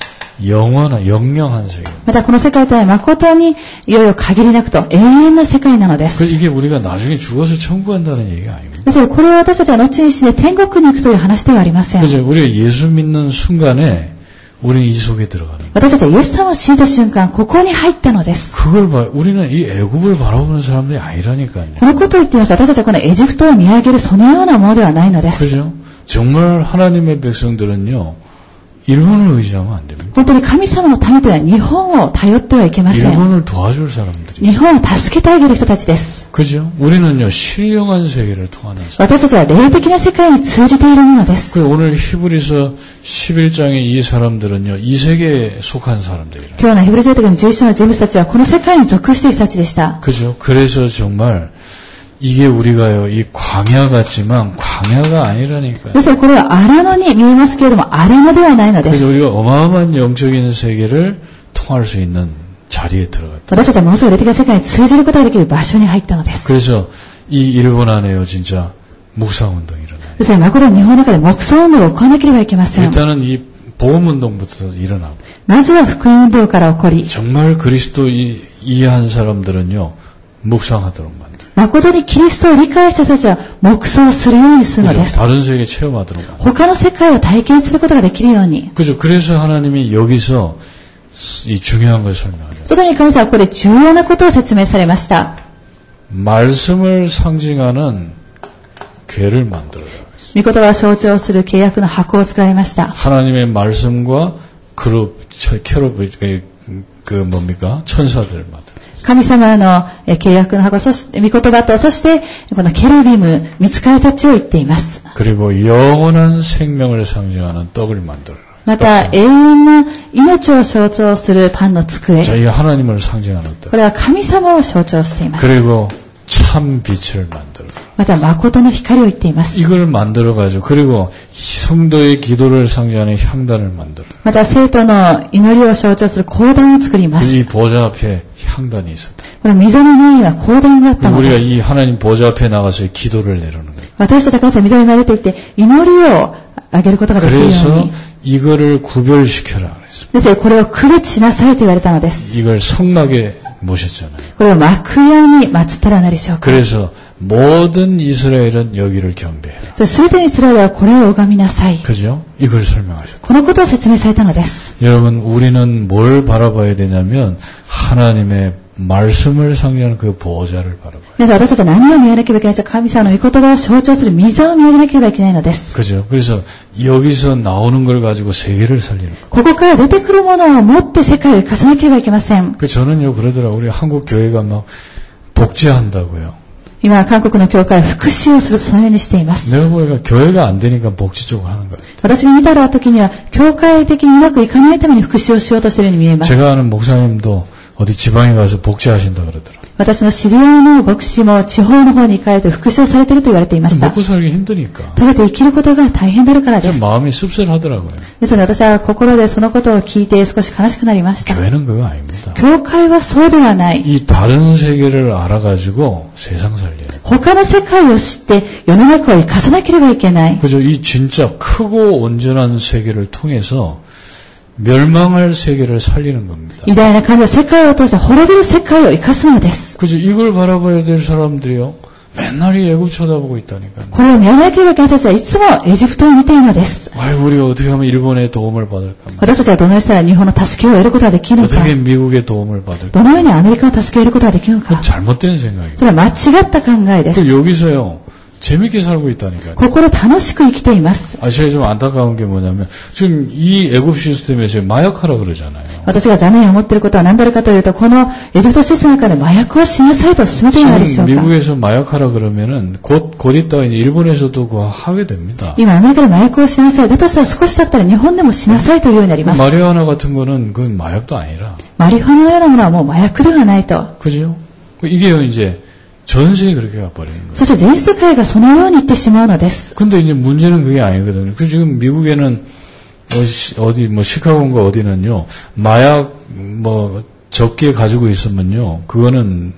C: 영원한 영영한 세계.
B: またこの世界とは誠にいよいよ限りなくと永遠な世界なのです。
C: 이게 우리가 나중에 죽어서 천국 간다는 얘기가 아닙니다.
B: ですからこれは私たちは後にして天国に行くという話ではありません。
C: 그죠? 우리가 예수 믿는 순간에 우리는 이 속에 들어가는 거예요.
B: 私たちはイエス様を信じた瞬間、ここに入ったのです。
C: 그걸 봐, 우리는 이 애굽을 바라보는 사람들이 아니라니까요.
B: このことを言っていました。私たちはこのエジプトを見上げるそのようなものではないのです。
C: 그죠? 정말 하나님의 백성들은요. 일본을 의지하면 안 됩니다.
B: 本当に神様の民とは日本を頼ってはいけません。
C: 일본을 도와줄 사람들이.
B: 日本を助けてあげる人たちです。
C: 그죠? 우리는요 신령한 세계를 통하는 사람.
B: 私たちは霊的な世界に通じているものです。
C: 그 오늘 히브리서 십일 장의 이 사람들은요 이 세계에 속한 사람들이라.
B: 今日のヘブル書手紙じゅういち章の人物たちはこの世界に属している人たちでした。
C: 그죠? 그래서 정말 이게 우리가요 이 광야 같지만 광야가 아니라니까요.
B: ですからこれは荒野に見えますけれども荒野ではないのです。
C: 그래서 우리가 어마어마한 영적인 세계를 통할 수 있는 자리에 들어갔다.
B: 私たちはものすごい霊的な世界に通じることができる場所に入ったのです。
C: 그래서 이 일본 안에요 진짜 묵상운동이 일어나요.
B: ですから誠に日本の中で黙想運動を行わなければいけません。
C: 일단은 이 보험운동부터 일어나고
B: まずは福音運動から起こり、
C: 정말 그리스도 이, 이해한 사람들은요 묵상하도록 만들어요.
B: 誠にキリストを理解した人たちは黙想するようにするのです。
C: 다른 세계 체험하도록 만들어요.
B: 他の世界を体験することができるように。
C: 그죠? 그래서 하나님이 여기서 이 중요한 걸 설명하죠.
B: そのために神様はここで重要なことを説明されました。
C: 말씀을 상징하는 괴를 만들어요.
B: 御言葉を象徴する契約の箱を作られました。
C: 하나님의 말씀과 그룹, 캐럿, 그 뭡니까? 천사들 만들어요.
B: 神様の契約の箱、そして御言葉と、そしてこのケルビム、御使いたちを言っています。
C: 그리고 영원한 생명을 상징하는 떡을 만들어요.
B: また永遠な命を象徴するパンの机。
C: 자, 이 하나님을 상징하는 떡.
B: これは神様を象徴しています。
C: 그리고 참 빛을 만들어.
B: また誠の光を言っています。
C: 이걸 만들어 가지고 그리고 성도의 기도를 상징하는 향단을 만들어.
B: また生徒の祈りを象徴する香壇を作ります。
C: 이 보좌 앞에 향단이 있었다.
B: この溝の前には香壇があったのです。
C: 우리가 이 하나님 보좌 앞에 나가서 기도를 내려는 거예요.
B: 私たちが溝に前に出ていって祈りをあげることができるよう
C: 그래서
B: に。
C: 이거를 구별시켜라 그랬습니다.
B: ですからこれを区別しなさいと言われたのです。
C: 이걸 성막에 모셨잖아요.
B: これを幕屋に祀ったらなりしょうか。
C: 그래서 모든 이스라엘은 여기를 경배해라.
B: すべてのイスラエルはこれを拝みなさい。
C: 그죠? 이걸 설명하셨다.
B: このことを説明されたのです。
C: 여러분, 우리는 뭘 바라봐야 되냐면 하나님의 말씀을 상징하는 그 보호자를 바라봐요.
B: 皆さん、私たちは何を見上げなければいけないでしょうか。神様の御言葉を象徴する溝を見上げなければいけないのです。
C: 그죠? 그래서 여기서 나오는 걸 가지고 세계를 살리는 거예요.
B: ここから出てくるものを持って世界を生かさなければいけません。
C: 그 저는요 그러더라고요. 우리 한국 교회가 막 복지한다고요.
B: 今、韓国の教会は福祉をするとそのようにしています。
C: 내가 보니까 교회가 안 되니까 복지 쪽으로 하는 거예요.
B: 私が見た時には、教会的にうまくいかないために福祉をしようとしているように見えます。
C: 제가 아는 목사님도 어디 지방에 가서 복지하신다 그러더라고요.
B: 私の知り合いの牧師も地方の方に行かれて復唱されていると言われていました。
C: 먹고 살기 힘드니까.
B: 食べて生きることが大変であるからです。
C: 마음이 씁쓸하더라고요.
B: ですので私は心でそのことを聞いて少し悲しくなりました。
C: 교회는 그거 아닙니다.
B: 教会はそうではない。
C: 이 다른 세계를 알아가지고 세상 살려요.
B: 他の世界を知って世の中を生かさなければいけない。
C: 그죠? 이 진짜 크고 온전한 세계를 통해서 멸망할 세계를 살리는 겁니다.
B: 偉大な神は世界を通して滅びる世界を生かすのです。
C: 그죠? 이걸 바라봐야 될 사람들이요. 맨날 이 애굽 쳐다보고 있다니까요.
B: これを見上げなければいけない人たちはいつもエジプトを見ているのです。
C: 아유, 우리가 어떻게 하면 일본의 도움을 받을까?
B: 私たちはどのようにしたら日本の助けを得ることができるのか。
C: 어떻게 미국의 도움을 받을까?
B: どのようにアメリカの助けを得ることができるのか。
C: 잘못된 생각이에요.
B: それは間違った考えです。
C: 여기서요. 재밌게 살고 있다니까요.
B: 心楽しく生きています。
C: 아, 제가 좀 안타까운 게 뭐냐면 지금 이 애굽 시스템에서 마약하라 그러잖아요.
B: 私が残念に思っていることは何であるかというと、このエジプトシステムの中で麻薬をしなさいと進めているのでしょうか。
C: 미국에서 마약하라 그러면은 곧, 곧 있다가 이제 일본에서도 그거 하게 됩니다.
B: 今アメリカで麻薬をしなさい。だとしたら少し経ったら日本でもしなさいというようになります。
C: 마리화나 같은 거는 그건 마약도 아니라.
B: マリファナのようなものはもう麻薬ではないと。
C: 그죠? 이게요, 이제 전 세계 그렇게 가버리는 거예요.
B: そして全世界がそのように言ってしまうのです。
C: 근데 이제 문제는 그게 아니거든요. 그 지금 미국에는 어디 뭐 시카고인가 어디는요 마약 뭐 적게 가지고 있으면요 그거는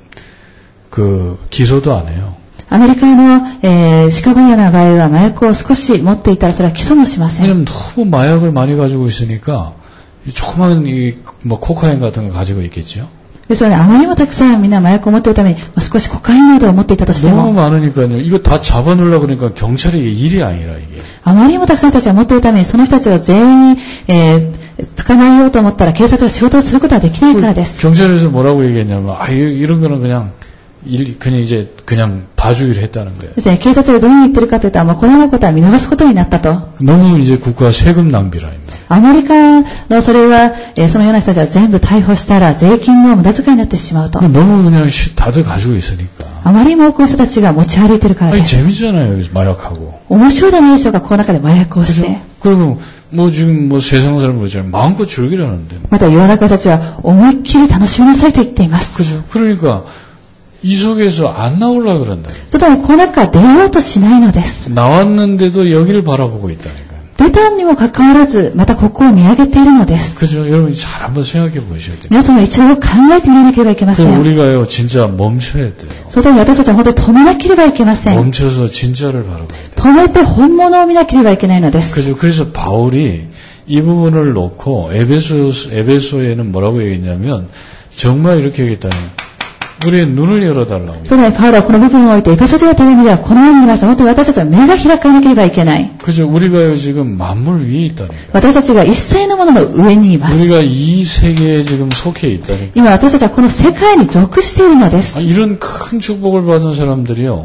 C: 그 기소도 안 해요.
B: アメリカの、えー、シカゴのような場合は麻薬を少し持っていたらそれは起訴もしません。
C: 왜냐면 너무 마약을 많이 가지고 있으니까 조그마한 이 뭐 코카인 같은 거 가지고 있겠죠.
B: ですので、あまりにもたくさんみんな麻薬を持っているために、少しコカインなどを持っていたとしても。
C: 너무 많으니까요. 이거 다 잡아놓으려고 그러니까 경찰이 일이 아니라 이게.
B: あまりにもたくさんの人たちが持っているために、その人たちを全員、えー、捕まえようと思ったら警察が仕事をすることはできないからです。
C: 경찰에서 뭐라고 얘기했냐면, 아, 이런 거는 그냥, 일, 그냥 이제, 그냥 봐주기로 했다는 거예요.
B: ですね、警察がどういう言ってるかというと、もうこのようなことは見逃すことになったと。
C: 너무 이제 국가 세금 낭비라.
B: アメリカのそれは、えー、そのような人たちは全部逮捕したら税金の無駄遣いになってしまうと。
C: 너무 그냥 다들 가지고 있으니까.
B: あまりにも多くの人たちが持ち歩いてるからです。
C: 아니, 재밌잖아요, 여기서 마약하고.
B: 面白いじゃないでしょうか、この中で麻薬をして。
C: 그리고 뭐 지금 뭐 세상 사람 그러잖아요. 마음껏 즐기라는데.
B: また世の中の人たちは思いっきり楽しみなさいと言っています。
C: 그죠? 그러니까 이 속에서 안 나오려고 그런다.
B: それともこの中から出ようとしないのです。
C: 나왔는데도 여기를 바라보고 있다니까.
B: 出たにもかかわらず、またここを見上げているのです。
C: 그죠? 여러분 잘 한번 생각해 보셔야 돼요.
B: 皆さんも一度考えてみなければいけません。
C: 우리가요 진짜 멈춰야 돼요.
B: そのために私たちは本当に止めなければいけません。
C: 멈춰서 진짜를 바라봐야 돼요.
B: 止めて本物を見なければいけないのです。
C: 그죠? 그래서 바울이 이 부분을 놓고 에베소 에베소에는 뭐라고 얘기했냐면 정말 이렇게 얘기했다니. 우리의 눈을 열어달라고.
B: そのパウロはこの部分を置いてエペソ人の手紙ではこのように言いました。本当に私たちは目が開かなければいけない。
C: 그죠? 우리가요 지금 만물 위에 있다니까.
B: 私たちが一切のものの上にいます。
C: 우리가 이 세계에 지금 속해 있다니까.
B: 今私たちはこの世界に属しているのです。
C: 아, 이런 큰 축복을 받은 사람들이요.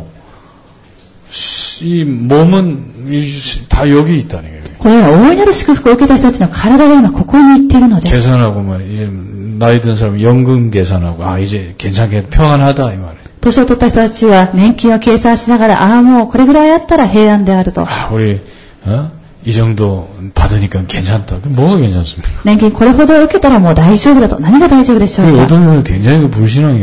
C: 이 몸은 다 여기 있다니까.
B: このような大いなる祝福を受けた人たちの体が今ここに行っているのです。
C: 계산하고 뭐 이제 나이 든 사람 연금 계산하고 아 이제 괜찮게 평안하다 이 말이에요.
B: 年を取った人たちは年金を計算しながらああもうこれぐらいあったら平安であると。
C: 아 우리 어? 이 정도 받으니까 괜찮다. 그 뭐가 괜찮습니까?
B: 年金これほど受けたらもう大丈夫だと。何が大丈夫でしょう
C: 그
B: か。
C: 어떤 분은 굉장히 불신앙이거든요.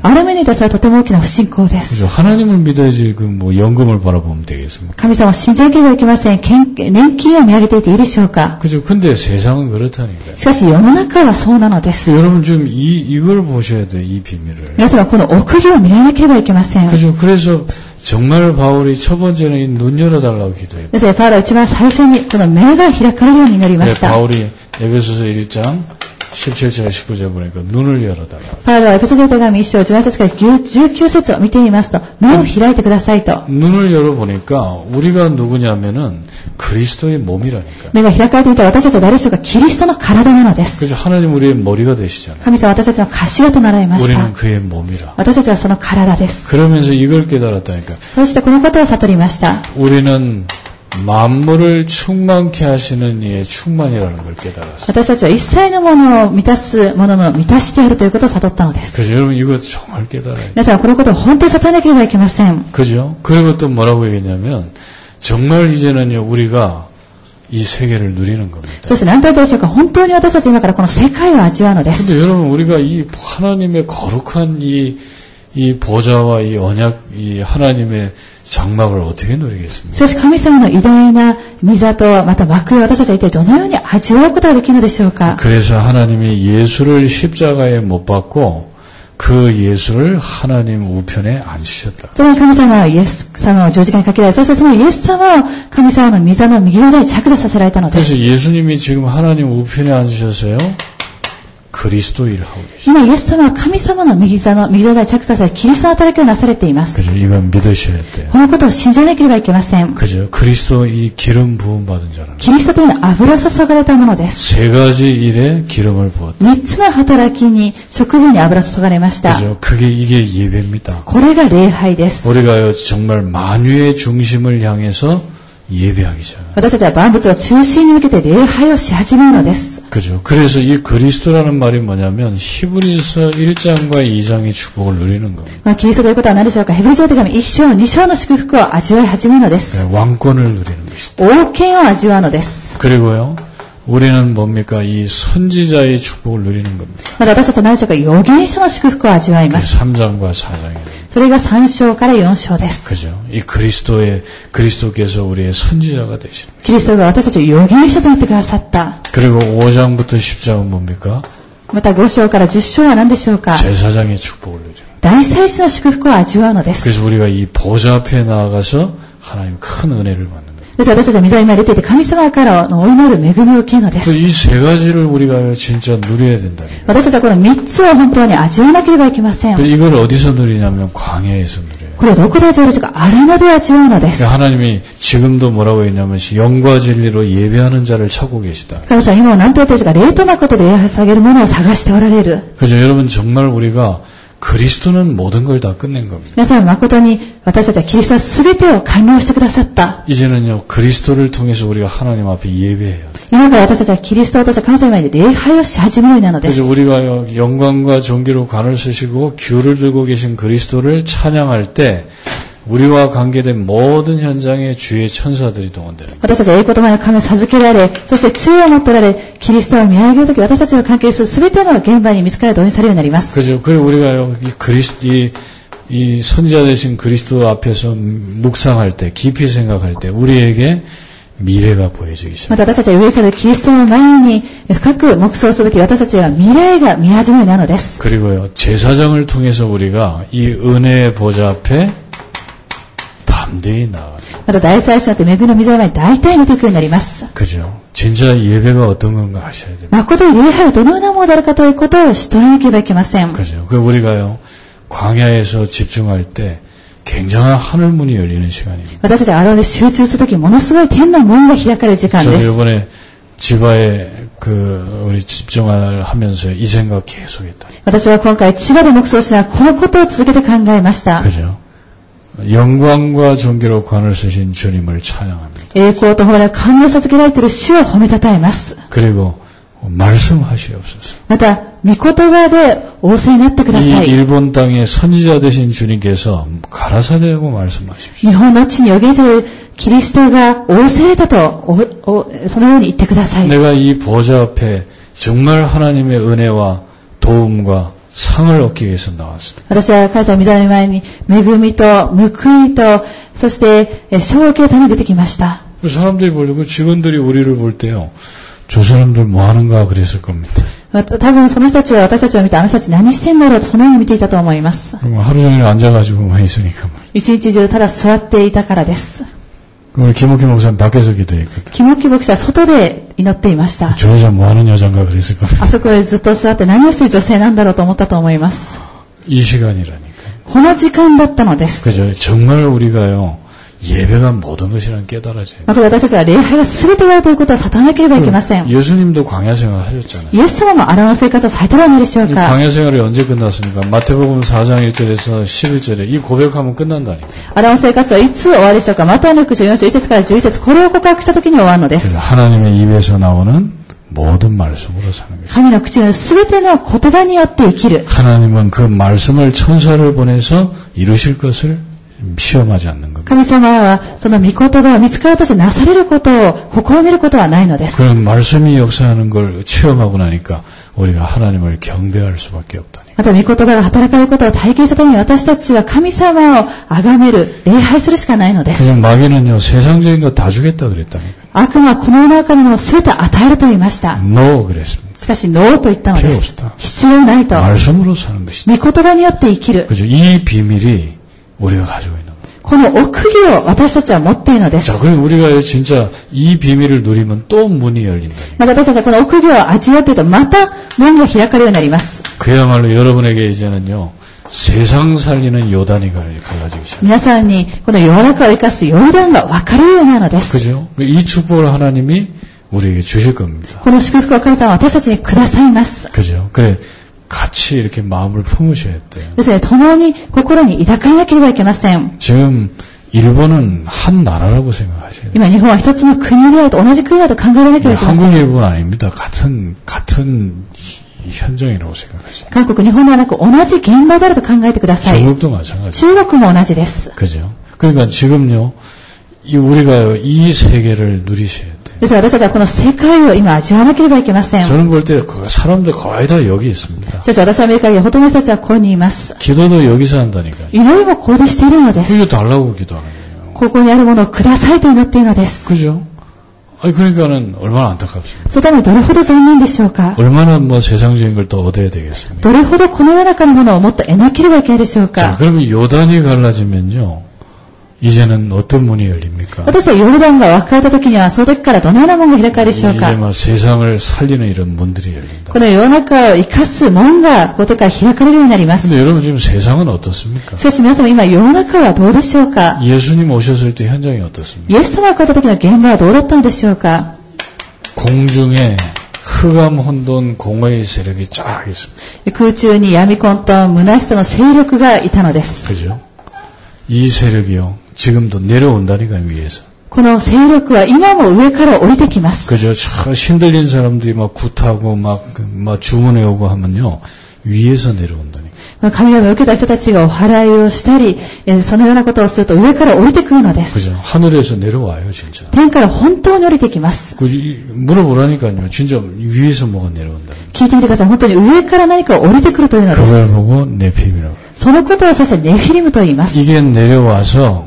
B: ある面にいたらそれはとても大きな不信仰です。
C: 그죠? 하나님을 믿어야지 그 뭐 연금을 바라보면 되겠습니까?
B: 神様を信じなければいけません。献年金を見上げていていいでしょうか。
C: 그죠? 근데 세상은 그렇다니까요.
B: しかし世の中はそうなのです。
C: 여러분 좀 이, 이걸 보셔야 돼요, 이 비밀을.
B: 皆様この奥義を見られなければいけません。
C: 그죠? 그래서 정말 바울이 첫 번째는 눈 열어달라고 기도해요.
B: ですからパウロは一番最初にこの目が開かれるようになりました。
C: 바울이 에베소서 일 장 십칠 절 십구 절 보니까 눈을 열어달라.
B: パウロはエペソ書手紙いっ章じゅうなな節からじゅうきゅう節を見てみますと、目を開いてくださいと。
C: 눈을 열어보니까 우리가 누구냐면은 그리스도의 몸이라니까.
B: 目が開かれてみたら私たちは誰でしょうか。キリストの体なのです。
C: 그래서 하나님 우리의 머리가 되시잖아요.
B: 神様は私たちの頭となられました。
C: 우리는 그의 몸이라.
B: 私たちはその体です。
C: 그러면서 이걸 깨달았다니까.
B: そしてこのことを悟りました。
C: 우리는 만물을 충만케 하시는 이의 충만이라는 걸 깨달았어요.
B: 私たちは一切のものを満たすものの満たしであるということを悟ったのです。
C: 그죠? 여러분 이거 정말 깨달아요.
B: 皆さんこのことを本当に悟らなければいけません。
C: 그죠? 그리고 또 뭐라고 얘기했냐면 정말 이제는요 우리가 이 세계를 누리는 겁니다.
B: そして何と言うでしょうか。本当に私たち今からこの世界を味わうのです。
C: 근데 여러분 우리가 이 하나님의 거룩한 이, 이 보좌와 이 언약, 이 하나님의 장막을 어떻게 누리겠습니까?
B: しかし神様の偉大な御座とまた幕を私たちは一体どのように味わうことができるのでしょうか。
C: 그래서 하나님이 예수를 십자가에 못 박고 그 예수를 하나님 우편에 앉히셨다.
B: その神様はイエス様を十字架にかけられ、そしてそのイエス様を神様の御座の右の座に着座させられたのです。
C: 그래서 예수님이 지금 하나님 우편에 앉으셔서요. 그리스도 일을 하고 계십니다.
B: 今イエス様は神様の右座の右の座に着座され、キリストの働きをなされています。
C: 그죠? 이건 믿으셔야 돼요.
B: このことを信じなければいけません。
C: 그죠? 그리스도 이 기름 부음 받은 자는
B: キリストというのは油注がれたものです。
C: 세 가지 일에 기름을 부었다.
B: 三つの働きに食分に油注がれました。
C: 그죠? 그게 이게 예배입니다.
B: これが礼拝です。
C: 우리가요 정말 만유의 중심을 향해서 예배하기 시작합니다.
B: 私たちは万物を中心に向けて礼拝をし始めるのです。
C: 그죠? 그래서 이 그리스도라는 말이 뭐냐면 히브리서 일 장과 이 장의 축복을 누리는 겁니다.
B: キリストということは何でしょうか。ヘブル書手紙いっ章に章の祝福を味わい始めるのです。
C: 왕권을 누리는 것이다.
B: 王権を味わうのです。
C: 그리고요 우리는 뭡니까? 이 선지자의 축복을 누리는 겁니다.
B: また私たちは何でしょうか。預言者の祝福を味わいます。
C: 삼 장과 사 장입니다.
B: それがさん章からよん章です。
C: 그죠? 이 그리스도의 그리스도께서 우리의 선지자가 되십니다.
B: キリストが私たちを預言者となってくださった。
C: 그리고 오 장부터 십 장은 뭡니까?
B: またご章からじゅっ章は何でしょうか。
C: 제사장의 축복을 누립니다.
B: 大祭司の祝福を味わうのです。
C: 그래서 우리가 이 보좌 앞에 나아가서 하나님 큰 은혜를 받는 거예요.
B: です私たちは御座に出ていて神様からのお祈る恵みを受けるのです。
C: 이 세 가지를 우리가 진짜 누려야 된다.
B: 私たちはこの三つを本当に味わわなければいけません。
C: 이걸 어디서 누리냐면 광야에서 누려요.
B: これはどこで味わうでしょうか。荒野で味わうのです。
C: 하나님이 지금도 뭐라고 했냐면 영과 진리로 예배하는 자를 찾고 계시다.
B: 神様は今も何と言っているでしょうか。霊と誠で礼拝されるものを探しておられる。
C: 그죠? 여러분 정말 우리가 그리스도는 모든 걸 다 끝낸 겁니다.
B: 皆さん誠に私たちはキリストは全てを完了してくださった。
C: 이제는요 그리스도를 통해서 우리가 하나님 앞에 예배해요.
B: 今から私たちはキリストを通して神様に礼拝をし始めるようなのです。
C: 그래서 우리가 영광과 존귀로 관을 쓰시고 귤을 들고 계신 그리스도를 찬양할 때 우리와 관계된 모든 현장에 주의 천사들이 동원돼요.
B: 私たちは栄光と前の神を授けられ、そして杖を持っておられ、キリストを見上げるとき、私たちの関係するすべての現場に見つかり動員されるようになります。
C: 그죠? 그리고 우리가 이 그리스도 이, 이 선지자 되신 그리스도 앞에서 묵상할 때, 깊이 생각할 때 우리에게 미래가 보여지기 시작합니다.
B: また私たちは上されるキリストの前に深く黙想するとき、私たちは未来が見始めるようになるのです。
C: 그리고요 제사장을 통해서 우리가 이 은혜의 보좌 앞에 담대히 나아가요.
B: また大祭司になって恵みの御座の前に大体に出ていくようになります。
C: 그죠? 진짜 예배가 어떤 건가 아셔야 됩니다.
B: 誠に礼拝はどのようなものであるかということを知っておらなければいけません。
C: 그죠? 그 우리가요 광야에서 집중할 때 굉장한 하늘 문이 열리는 시간입니다.
B: 私たちはあれで集中するとき、ものすごい天の門が開かれる時間で
C: 저는
B: す。
C: 이번에 지바에 그 우리 집중을 하면서 이 생각 계속했다.
B: 私は今回千葉で黙想しながらこのことを続けて考えました。
C: 그죠? 영광과 존귀로 관을 쓰신 주님을 찬양합니다.
B: 栄光と誉れを完了授けられている主を褒めたたえます。
C: 그리고 말씀하시옵소서.
B: また御言葉で仰せになってくださ
C: 이
B: い。
C: 일본 땅의 선지자 되신 주님께서 가라사대고 말씀하십시오.
B: 日本の地に預言されるキリストが仰せだとおおそのように言ってください。
C: 내가 이 보좌 앞에 정말 하나님의 은혜와 도움과 상을 얻기 위해서 나왔습니다.
B: 私は神様御座の前に恵みと報いとそして賞を受けるために出てきました。
C: 사람들이 보려고 직원들이 우리를 볼 때요. 저 사람들 뭐 하는가 그랬을 겁니다.
B: 多分その人たちは私たちを見てあの人たち何してんだろうとそのように見ていたと思います。
C: 하루 종일 앉아가지고만 있으니까.
B: 一日中ただ座っていたからです。
C: 오늘 김옥희 목사는 밖에서 기도했거든.
B: 木木牧師は外で祈っていました。
C: 저 여자 뭐 하는 여잔가 그랬을 겁니다.
B: あそこへずっと座って何をしている女性なんだろうと思ったと思います。
C: 이 시간이라니까.
B: この時間だったのです。
C: 그죠? 정말 우리가요. 예배가 모든 것이라는 깨달아져요.
B: また私たちは礼拝が全てであるということを悟らなければいけません。
C: 예수님도 광야 생활 하셨잖아요.
B: イエス様も荒野の生活をされたらないでしょうか。
C: 광야 생활이 언제 끝났습니까? 마태복음 사 장 일 절에서 십일 절에 이 고백하면 끝난다니까.
B: 荒野の生活はいつ終わるでしょうか。マタイの福音書よん章いち節からじゅういち節、これを告白した時に終わるのです。
C: 하나님의 입에서 나오는 모든 말씀으로 사는 것입니다.
B: 神の口の全ての言葉によって生きる。
C: 하나님은 그 말씀을 천사를 보내서 이루실 것을 시험하지 않는 겁니다.
B: 神様はその御言葉を見つかるとしてなされることを試みることはないのです。
C: 그 말씀이 역사하는 걸 체험하고 나니까 우리가 하나님을 경배할 수밖에 없다니.
B: また御言葉が働かれることを体験したために私たちは神様を崇める、礼拝するしかないのです。
C: 그냥 마귀는요 세상적인 거 다 주겠다 그랬다니까.
B: 悪魔はこの世の中のものを全て与えると言いました。
C: No 그랬습니다.
B: しかしノーと言ったのです。
C: 필요 없다.
B: 必要ないと。
C: 말씀으로 사는 것이다.
B: 御言葉によって生きる。
C: 그죠? 이 비밀이 우리가 가지고 있는.
B: この奥義を私たちは持っているのです。
C: 자, 그럼 우리가 진짜 이 비밀을 누리면 또 문이 열린다.
B: また私たちはこの奥義を味わっているとまた門が開かれるようになります。
C: 그야말로 여러분에게 이제는요 세상 살리는 요단이 갈라지기 시작.
B: 皆さんにこの世の中を生かすヨルダンが分かれるようになるのです。
C: 그죠? 이 축복을 하나님이 우리에게 주실 겁니다.
B: この祝福を神様は私たちにくださいます。
C: 그죠? 그래 같이 이렇게 마음을 품으셔야 돼요.
B: ですね、共に心に抱かれなければいけません。
C: 지금 일본은 한 나라라고 생각하셔야 돼요.
B: 今日本は一つの国であると同じ国だと考えなければいけません。
C: 한국 일본 아닙니다. 같은 같은 현장이라고 생각하세요.
B: 韓国、日本ではなく同じ現場であると考えてください。
C: 중국도 마찬가지.
B: 中国も同じです。
C: 그죠? 그러니까 지금요, 이 우리가 이 세계를 누리셔야 돼요.
B: ですから私たちはこの世界を今味わわなければいけません。
C: 저는 볼 때 사람들 거의 다 여기 있습니다.
B: しかし私はアメリカでほとんどの人たちはここにいます。
C: 기도도 여기서 한다니까요.
B: 祈りもここでしているのです。
C: 이거 달라고 기도하는 거예요.
B: ここにあるものをくださいと祈っているのです。
C: 그죠? 아니 그러니까는 얼마나 안타깝습니까?
B: そのためにどれほど残念でしょうか。
C: 얼마나 뭐 세상적인 걸 또 얻어야 되겠습니까?
B: どれほどこの世の中のものをもっと得なければいけないでしょう
C: 자,
B: か。
C: 그러면 요단이 갈라지면요. 이제는 어떤 문이 열립니까?
B: 私はヨルダンが分かれた時にはその時からどのような門が開かれるでしょう
C: 이제
B: か。
C: 막 세상을 살리는 이런 문들이 열린다.
B: この世の中を生かす門がここから開かれるようになります。
C: 근데 여러분 지금 세상은 어떻습니까?
B: しかし皆様今世の中はどうでしょうか。
C: 예수님 오셨을 때 현장이 어떻습니까?
B: イエス様が来た時の現場はどうだったのでしょうか。
C: 공중에 흑암 혼돈 공의 세력이 쫙 있습니다.
B: 空中に闇混沌虚しさの勢力がいたのです。
C: 그죠? 이 세력이요. 지금도 내려온다니까 위에서.
B: この勢力は今も上から降りてきます。
C: 그죠? 참 신들린 사람들이 막 굿하고 막, 막 주문해 오고 하면요. 위에서 내려온다니까.
B: 神々を受けた人たちがお祓いをしたり、そのようなことをすると上から降りてくるのです。
C: 그죠? 하늘에서 내려와요, 진짜.
B: 天から本当に降りてきます。
C: 그 물어보라니까요. 진짜 위에서 뭐가 내려온다.
B: 聞いてみてください。本当に上から何か降りてくるというので
C: 그걸
B: す。
C: 보고 네피림이라고.
B: そのことを指してネフィリムと言います。
C: 이게 내려와서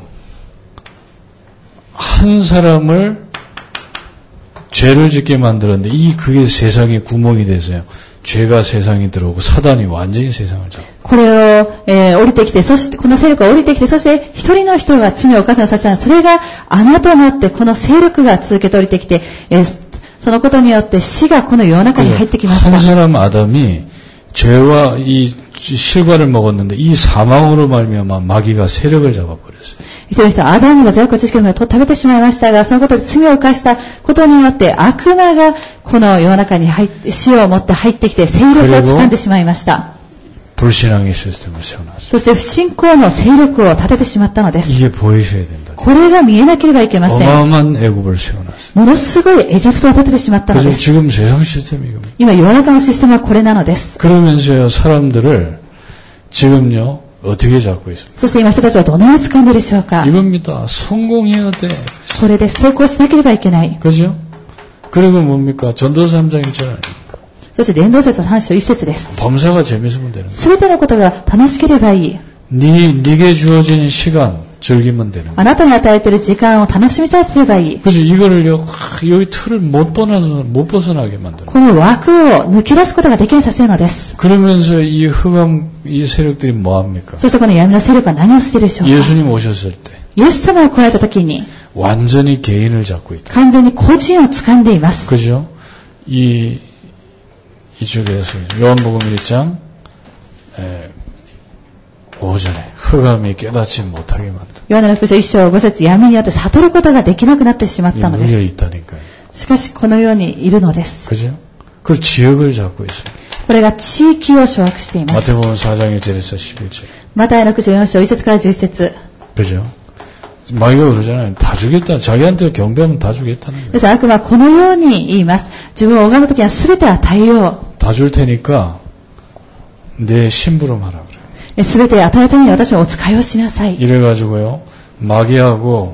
C: 한 사람을 죄를 짓게 만들었는데 이 그게 세상에 구멍이 돼서요. 죄가 세상에 들어오고 사단이 완전히 세상을 잡고.
B: これを、えー、降りてきて、そしてこの勢力が降りてきて、そして一人の人が罪を犯すのをさせたら、それが穴となってこの勢力が続けて降りてきて、えー、そのことによって死がこの世の中に入ってきました。
C: 한 사람 아담이 죄와 이 실과를 먹었는데 이 사망으로 말미암아 마귀가 세력을 잡아버렸어요.
B: 一人の人はアダムが罪悪を知識を食べてしまいましたが、そのことで罪を犯したことによって悪魔がこの世の中に入って死を持って入ってきて勢力を掴んでしまいました。
C: 불신앙의 시스템을 세워놨어요.
B: そして不信仰の勢力を立ててしまったのです。
C: 이게 보이셔야 된다.
B: これが見えなければいけません。
C: 어마어마한 애국을 세워놨어요.
B: ものすごいエジプトを立ててしまったの
C: 그래서
B: です。
C: 지금 세상 시스템이 이겁니다.
B: 今世の中のシステムはこれなのです。
C: 그러면서요 사람들을 지금요 어떻게 잡고 있습니까?
B: そして今人たちはどのように掴んでいるでしょうか。
C: 이겁니다. 성공해야 돼.
B: それで成功しなければいけない。
C: 그죠? 그리고 뭡니까? 전도서 삼 장 일 절 아닙니까?
B: そして伝道説のさん章いち節です。
C: 범사가 재밌으면 되는 거야.
B: すべてのことが楽しければいい。
C: 네, 네게 주어진 시간 즐기면 되는 거야.
B: あなたに与えている時間を楽しみさえすればいい。
C: 그래서 이거를요, 여기 틀을 못 벗어나, 못 벗어나게 만드는 거야.
B: この枠を抜け出すことができるさせるのです。
C: 그러면서 이 흑암, 이 세력들이 뭐합니까?
B: そしてこの闇の勢力は何をしているでしょうか。
C: 예수님 오셨을 때
B: イエス様が来られた時に
C: 완전히 개인을 잡고 있다.
B: 完全に個人を掴んでいます。
C: 그죠? 이, 이쪽에서 요한복음 일 장 에, 오 절에 흑암이 깨닫지 못하게 만든.
B: ヨハネの福音書いっ章ご節、闇によって悟ることができなくなってしまったので
C: 물려
B: す。
C: 있다니까요.
B: しかしこのようにいるのです。
C: 그죠? 그 지역을 잡고 있어요.
B: これが地域を掌握しています。
C: 마태복음 사 장 일 절에서 십일 절.
B: マタイの福音書よん章いち節からじゅういち節。
C: 그죠? 마귀가 그러잖아요. 다 주겠다. 자기한테 경배하면 다 주겠다는 거예요.
B: です悪魔はこのように言います。自分を拝むときには全て与えよ
C: 다 줄 테니까 내 심부름하라 그래요.
B: う。全て与えるために私はお使いをしなさい。
C: 이래가지고요. 마귀하고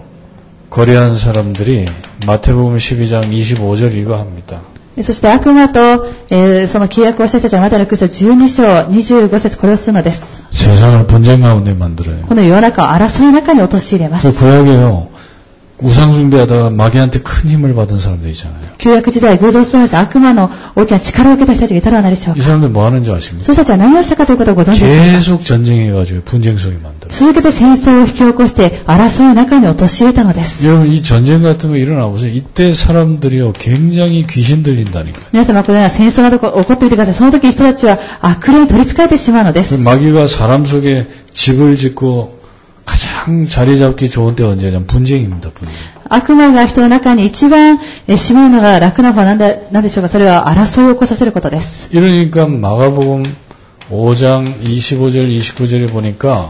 C: 거래한 사람들이 마태복음 십이 장 이십오 절 이거 합니다.
B: そして悪魔と、えー、その契約をした人たちはマタイの福音書じゅうに章にじゅうご節これをするのです。
C: 세상을 분쟁 가운데 만들어요.
B: この世の中を争いの中に陥れま
C: 그
B: す。
C: 구약에요. 우상 숭배하다가 마귀한테 큰 힘을 받은 사람들 있잖아요.
B: 旧約時代偶像崇拝して悪魔の大きな力を受けた人たちがいたのは何でしょう
C: 이
B: か。
C: 사람들 뭐 하는지 아십니까?
B: その人たちは何をしたかということをご存知ですか。
C: 계속 전쟁해가지고 분쟁 속에 만들어요.
B: 続けて戦争を引き起こして争いの中に陥れたのです。
C: 여러분 이 전쟁 같은 거 일어나보세요. 이때 사람들이요 굉장히 귀신 들린다니까요.
B: 皆様これは戦争が起こっていてください。その時人たちは悪霊に取り憑かれてしまうのです。
C: 마귀가 사람 속에 집을 짓고 가장 자리 잡기 좋은 때 언제냐면 분쟁입니다. 분쟁.
B: 悪魔が人の中に一番しまうのが楽な方は何で、何でしょうか。それは争いを起こさせることです。
C: 이러니까 마가복음 오 장 이십오 절 이십구 절에 보니까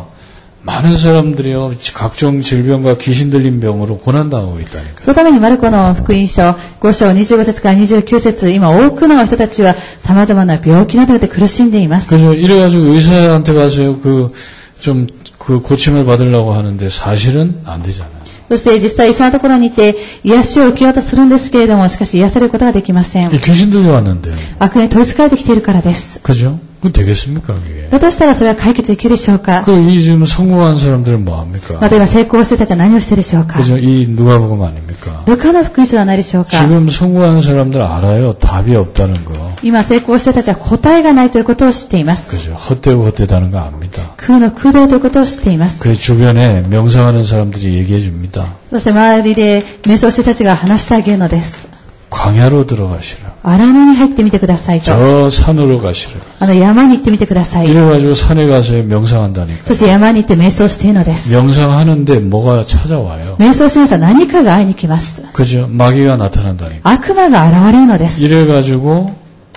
C: 많은 사람들이요 각종 질병과 귀신 들린 병으로 고난당하고 있다니까.
B: そのためにマルコの福音書ご章にじゅうご節からにじゅうきゅう節、今多くの人たちは様々な病気などで苦しんでいます。
C: 그래서 이래가지고 의사한테 가서요 그 좀 그 고침을 받으려고 하는데 사실은 안 되잖아요.
B: そして実際医者のところにいて癒しを受けようとするんですけれども、しかし癒されることができません。
C: 귀신 들려왔는데.
B: 悪霊に取り憑かれてきているからです。
C: 그죠? 그 되겠습니까 그게?
B: だとしたらそれは解決できるでしょうか。
C: 그 이 지금 성공한 사람들은 뭐 합니까?
B: また今成功している人たちは何をしているでしょうか。
C: 그죠? 이 누가복음 아닙니까?
B: ルカの福音書ではないでしょうか。
C: 지금 성공한 사람들 알아요. 답이 없다는 거.
B: 今成功している人たちは答えがないということを知っています。
C: 그죠? 헛되고 헛되다는 거 압니다.
B: 空の空洞ということを知っています。
C: 그래 주변에 명상하는 사람들이 얘기해 줍니다.
B: そして周りで瞑想している人たちが話してあげるのです。
C: 광야로 들어가시라.
B: 荒野に入ってみてくださいと。
C: 저 산으로 가시라.
B: あの山に行ってみてください。
C: 이래가지고 산에 가서 명상한다니까.
B: そして山に行って瞑想しているのです。
C: 명상하는데 뭐가 찾아와요.
B: 瞑想しますと何かが会いに来ます。
C: 그죠? 마귀가 나타난다니까.
B: 悪魔が現れるのです。
C: 이래가지고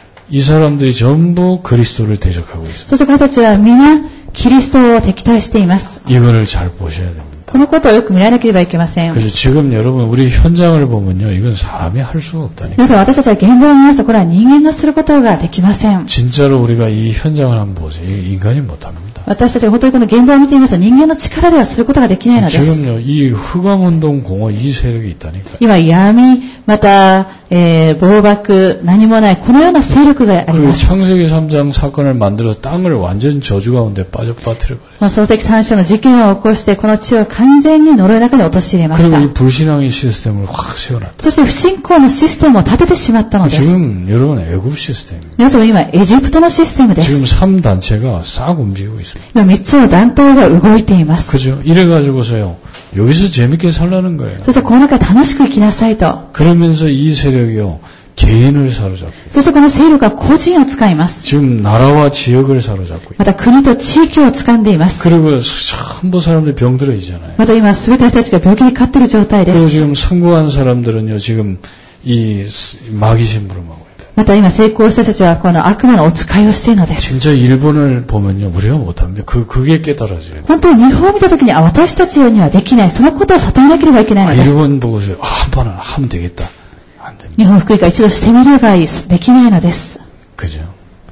C: 이 사람들이 전부 그리스도를 대적하고 있어요.
B: そしてこの人たちは皆キリストを敵対しています。
C: 이거를 잘 보셔야 됩니다.
B: このことをよく見られなければいけません。
C: 그래서 지금 여러분 우리 현장을 보면요. 이건 사람이 할 수가 없다니까.
B: 皆さん私たちは現場を見ますとこれは人間がすることができません。
C: 진짜로 우리가 이 현장을 한번 보세요. 인간이 못합니다.
B: 私たちが本当にこの現場を見てみますと人間の力ではすることができないのです。
C: 지금요. 이 흑암운동 공허 이 세력이 있다니까.
B: 今闇、また、えー、暴漠、何もないこのような勢力があり
C: 그
B: ます。
C: 창세기 삼 장 사건을 만들어서 땅을 완전 저주 가운데 빠져 빠뜨려버려요.
B: この創世記さん章の事件を起こしてこの地を完全に呪いの中に陥れまし
C: 그리고
B: た。
C: 이 불신앙의 시스템을 확 세워놨다.
B: そして不信仰のシステムを立ててしまったのです。
C: 지금 여러분 애굽 시스템입니다.
B: 皆さん今エジプトのシステムです。
C: 지금 삼 단체가 싹 움직이고 있습니다.
B: 今三つの団体が動いています。
C: 그죠? 이래가지고서요. 여기서 재밌게 살라는 거예요.
B: そしてこの中で楽しく生きなさいと。
C: 그러면서 이 세력이요. 개인을 사로잡고
B: そしてこの勢力は個人を使います。
C: 지금 나라와 지역을 사로잡고
B: また国と地域を掴んでいます。
C: 그리고 전부 사람들이 병들어 있잖아요.
B: また今すべての人たちが病気にかかっている状態で
C: 그리고
B: す。
C: 지금 성공한 사람들은요. 지금 이 마귀 심부름하고 있다.
B: また今成功した人たちはこの悪魔のお使いをしているのです。
C: 진짜 일본을 보면요. 우리가 못합니다. 그, 그게 깨달아져요.
B: 本当に日本を見たときにあ私たちにはできない。そのことを悟らなければいけない
C: 아,
B: のです。
C: 일본 보고서 아, 한 번은 하면 되겠다. 안 됩니다.
B: 日本福音会一度してみればいい。できないのです。
C: 그죠?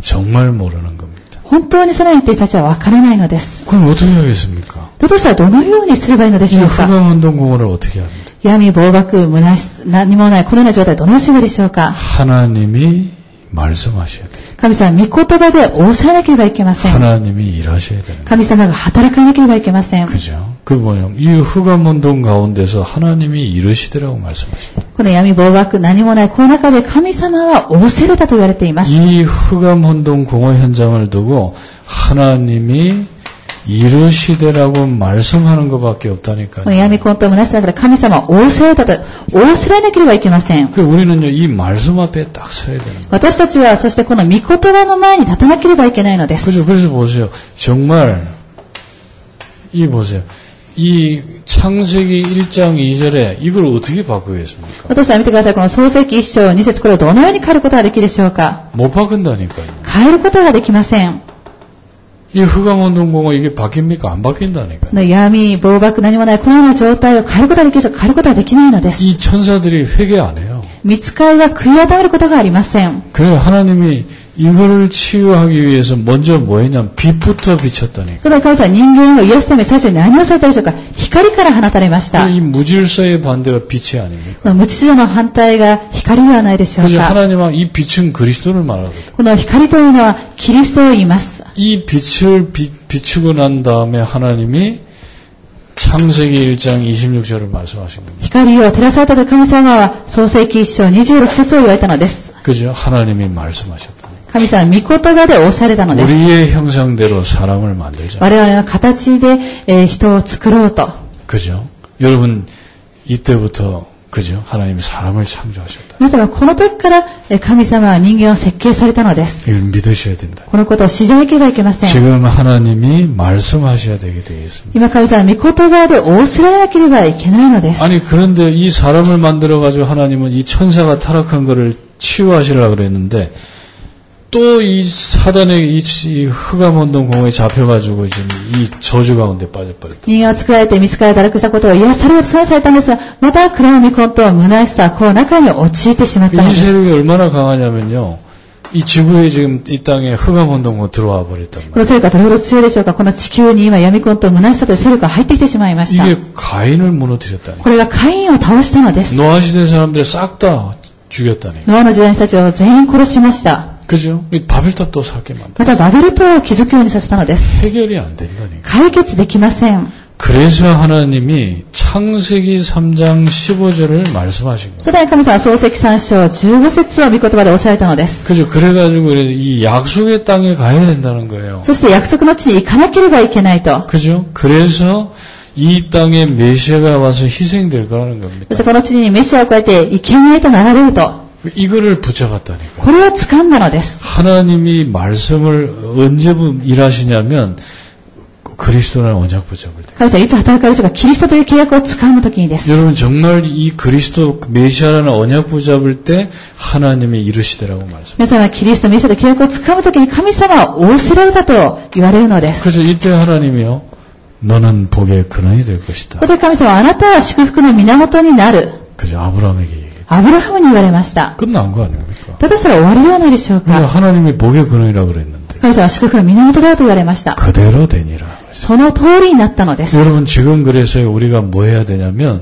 C: 정말 모르는 겁니다.
B: 本当にそのように言っている人たちはわからないのです。
C: 그럼 어떻게 하겠습니까?
B: だとしたらどのようにすればいいので
C: 이
B: しょうか。
C: 흑암운동 공헌을 어떻게 합니다?
B: 闇、暴漠、虚し、何もない、このような状態どのようにすればいいでしょうか。
C: 하나님이 말씀하셔야 돼요.
B: 神様は御言葉で抑えなければいけません。
C: 하나님이 일하셔야 돼요.
B: 神様が働かなければいけません。
C: 그죠? 그 뭐냐? 이 흑암운동 가운데서 하나님이 이르시더라고 말씀하십니다.
B: この闇暴漠何もないこの中で神様は仰せれたと言われています。
C: 이 흑암운동 공허 현장을 두고 하나님이 이르시되라고 말씀하는 것밖에 없다니까요.
B: この闇混沌を虚しながら神様は仰せれたと仰せられなければいけません。
C: 그 우리는요 이 말씀 앞에 딱 서야 되는 거예요.
B: 私たちはそしてこの御言葉の前に立たなければいけないのです。
C: 그죠? 그래서 보세요. 정말 이 보세요. 이 창세기 일 장 이 절에 이걸 어떻게 바꾸겠습니까?
B: 私は見てください。この創世記いっ章に節これをどのように変えることができるでしょうか。
C: 못 바꾼다니까요.
B: 変えることができません。
C: 이 흑암운동공은 이게 바뀝니까? 안 바뀐다니까요.
B: 闇、暴漠、何もないこのような状態を変えることができるでしょうか。変えることができないのです。
C: 이 천사들이 회개 안 해요.
B: 御使いは悔い改めることがありません。
C: 그래서 하나님이 이거를 치유하기 위해서 먼저 뭐 했냐면 빛부터 비쳤다니.
B: その神様は人間を癒すために最初に何をされたでしょうか。光から放たれました。
C: 이 무질서의 반대가 빛이 아닙니까?
B: この無秩序の反対が光ではないでしょう
C: 그래서
B: か。
C: 하나님은 이 빛은 그리스도를 말하거든.
B: この光というのはキリストを言います。
C: 이 빛을 비, 비추고 난 다음에 하나님이 창세기 일 장 이십육 절을 말씀하신 겁니다.
B: 光を照らされたと神様は創世記いっ章にじゅうろく節を言われたのです。
C: 그죠? 하나님이 말씀하셨다.
B: 神様は御言葉で仰されたのです。
C: 우리의 형상대로 사람을 만들자.
B: 我々の形で、えー、人を作ろうと。
C: 그죠? 여러분 이때부터 그죠? 하나님이 사람을 창조하셨다.
B: 皆様この時から神様は人間を設計されたのです。
C: 이걸 믿으셔야 된다.
B: このことを信じなければいけません。
C: 지금 하나님이 말씀하셔야 되게 되어 있습니다.
B: 今神様は御言葉で仰せられなければいけないのです。
C: 아니 그런데 이 사람을 만들어 가지고 하나님은 이 천사가 타락한 거를 치유하시려고 그랬는데 또 이 사단의 이, 이 흑암운동 공에 잡혀가지고 지금 이 저주 가운데 빠져버렸다.
B: 人間を作られて見つから堕落したことを癒されようとされたんですが、また暗闇混沌、虚しさ、この中に陥ってしまったので
C: 이
B: す。
C: 세력이 얼마나 강하냐면요. 이 지구에 지금 이 땅에 흑암운동으로 들어와 버렸단
B: この
C: 말이에요.
B: 勢力がどれほど強いでしょうか。この地球に今闇混沌、虚しさという勢力が入ってきてしまいました。
C: 이게 가인을 무너뜨렸다니.
B: これがカインを倒したのです。
C: 노아 시대 사람들 싹 다 죽였다니.
B: ノアの時代の人たちを全員殺しました。
C: 그죠? 이 바벨탑도 쌓게 만들었어요.
B: またバベル塔を築くようにさせたのです。
C: 해결이 안 된다니까.
B: 解決できません。
C: 그래서 하나님이 창세기 삼 장 십오 절을 말씀하신 거예요.
B: それで神様は創世記さん章じゅうご節を御言葉でおっしゃられたのです。
C: 그죠? 그래가지고 이 약속의 땅에 가야 된다는 거예요.
B: そして約束の地に行かなければいけないと。
C: 그죠? 그래서 이 땅에 메시아가 와서 희생될 거라는
B: そ
C: 겁니다.
B: してこの地にメシアを加えて生贄となられると。
C: 이거를 붙잡았다니까.
B: これを掴んだのです。
C: 하나님이 말씀을 언제 일하시냐면 그리스도라는 언약 붙잡을 때.
B: 神様はいつ働かれるか、キリストという契約を掴むときにです。
C: 여러분 정말 이 그리스도 메시아라는 언약 붙잡을 때 하나님이 이르시더라고 말씀.
B: 皆様はキリスト、メシアと契約を掴むときに神様は仰せられたと言われるのです。
C: 그래서 이때 하나님이요. 너는 복의 근원이 될 것이다.
B: ここで神様はあなたは祝福の源になる。
C: 그래서 아브라함에게 얘기해요.
B: アブラハムに言われました。
C: 끝난 거 아닙니까?
B: だとしたら終わりではないでしょう
C: 그러니까
B: か。
C: 하나님이 복의 근원이라고 그랬는데
B: 神様は祝福の源だと言われました。
C: 그대로 되니라.
B: その通りになったのです。
C: 여러분 지금 그래서 우리가 뭐 해야 되냐면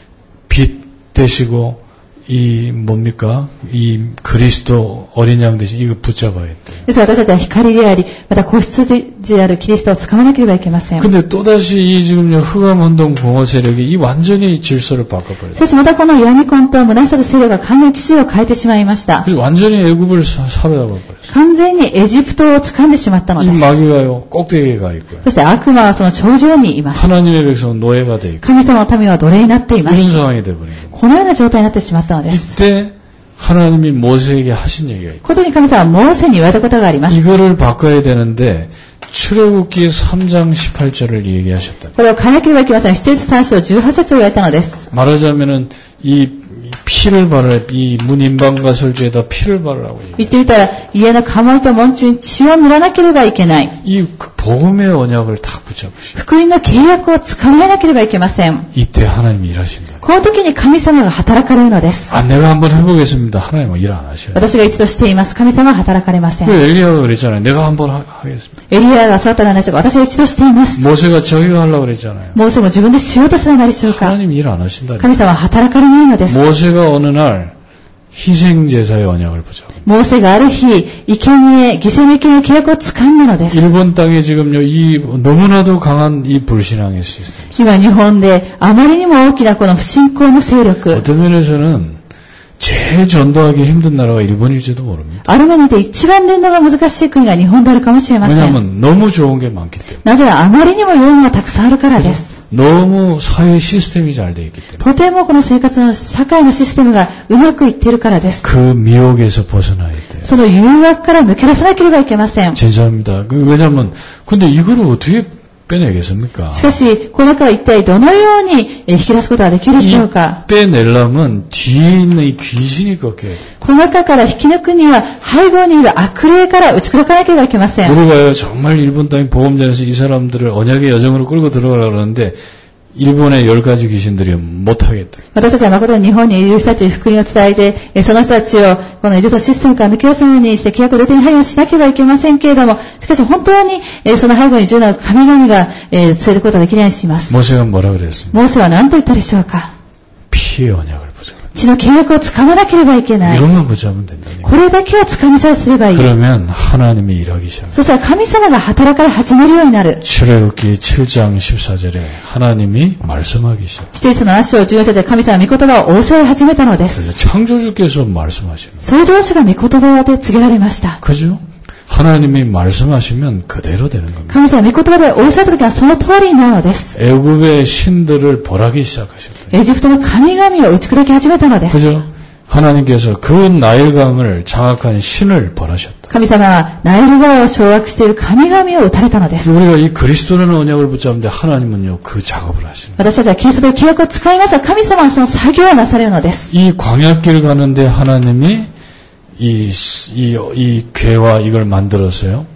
C: 빛 되시고 이 뭡니까? 이 그리스도 어린 양 대신 이거 붙잡아야 돼.
B: ですから私たちは光であり、また個室であるキリストを掴まなければいけません。
C: 근데 또다시 이 지금요 흑암운동 공허 세력이 이 완전히 질서를 바꿔버렸어요.
B: そしてまたこの闇混沌、虚しさと勢力が完全に秩序を変えてしまいました。
C: 그래서 완전히 애굽을 사- 사로잡아버렸어요.
B: 完全にエジプトを掴んでしまったの
C: 이
B: です。
C: 마귀가요 꼭대기에 가 있고요.
B: そして悪魔はその頂上にいます。
C: 하나님의 백성은 노예가 돼 있고
B: 神様の民は奴隷になっていま
C: 이런
B: す。
C: 상황이 돼버린 거예요.
B: このような状態になってしまったのです。
C: 이때 하나님이 모세에게 하신 얘기가 있죠.
B: ことに神様はモーセに言われたことがあります。
C: 이거를 바꿔야 되는데 출애굽기 삼 장 십팔 절을 얘기하셨다.
B: これを変えなければいけません。出エジプトさん章じゅうはち節を言われたのです。
C: 말하자면은 이 피를 바르라, 이 문인방과 설주에다 피를 바르라고 얘기해요.
B: 言ってみたら、家の家紋と門中に血を塗らなければいけない。
C: 이 복음의 언약을 다 붙잡으시오.
B: 福音の契約を掴まなければいけません。
C: 이때 하나님이 일하신다.
B: この時に神様が働かれるのです。
C: 아, 내가 한번 해보겠습니다. 하나님은 일 안 하셔요.
B: 私が一度しています。神様は働かれません。
C: 그 엘리야가 그랬잖아요. 내가 한번 하, 하겠습니다.
B: エリアがそうだったのでしょうか。私は一度しています。
C: 모세가 저유하려고 그랬잖아요.
B: モーセも自分でしようとしたのでしょうか。
C: 하나님이 일 안 하신다.
B: 神様は働かれないのです。
C: 모세가 어느 날 희생 제사의 언약을 보자.
B: モーセがある日、生贄、犠牲の生贄の契約を掴んだのです。
C: 일본 땅에 지금요, 이 너무나도 강한 이 불신앙의 시스템.
B: 今日本であまりにも大きなこの不信仰の勢力。
C: 어떤 면에서는 제일 전도하기 힘든 나라가 일본일지도 모릅니다.
B: ある面にて一番伝道が難しい国が日本であるかもしれません。
C: 왜냐하면 너무 좋은 게 많기 때문에.
B: なぜならあまりにも良いものがたくさんあるからです。
C: 너무 사회 시스템이 잘 되어 있기 때문에.
B: とてもこの生活の社会のシステムがうまくいっているからです。
C: 그 미혹에서 벗어나야 돼요.
B: その誘惑から抜け出さなければいけません。
C: 진짜입니다. 그 왜냐하면 근데 이거를 어떻게 빼내겠습니까?
B: しかし、この中は一体どのように引き出すことができるでしょうか。
C: 빼내려면 뒤에 있는 이 귀신이 꺾여야 돼요.
B: この中から引き抜くには背後にいる悪霊から打ち砕かなければいけません。
C: 우리가요 정말 일본 땅 보험전에서 이 사람들을 언약의 여정으로 끌고 들어가려고 그러는데 일본의 열 가지 귀신들이 못하겠다.
B: 私たちは誠に日本にいる人たちに福音を伝えて、その人たちをこのエジプトシステムから抜け出すようにして契約をルーティンに配慮しなければいけませんけれども、しかし本当にその背後に重要な神々が伝えることができないようにします。
C: 모세가 뭐라 그랬습니까?
B: モーセは何と言ったでしょうか。
C: 피의 언약을 보자.
B: 血の契約を掴まなければいけない。
C: 이것만 보자면 된다니까.
B: これだけを掴みさえすればいい。
C: 그러면 하나님이 일하기 시작합니다.
B: そしたら神様が働かれ始めるようになる。
C: 출애굽기 칠 장 십사 절에 하나님이 말씀하기 시작합니다.
B: 出エジプトのなな章じゅうよん節で神様は御言葉を仰せ始めたのです。
C: 그래서 창조주께서 말씀하시는 거예요.
B: 創造主が御言葉で告げられました。
C: 그죠? 하나님이 말씀하시면 그대로 되는 겁니다.
B: 神様は御言葉で仰せた時はその通りになるのです。
C: 애굽의 신들을 벌하기 시작하셨다.
B: エジプトの神々を打ち砕き始めたのです。
C: 그죠? 하나님께서 그 나일강을 장악한 신을 벌하셨다.
B: 神様はナイル川を掌握している神々を打たれたのです。
C: 우리가 이 그리스도라는 언약을 붙잡는데 하나님은요 그 작업을 하시는 거예요.
B: 私たちはキリストという契約を使いますが、神様はその作業をなされるのです。
C: 이 광야길 가는데 하나님이 이, 이, 이 괴와 이걸 만들었어요.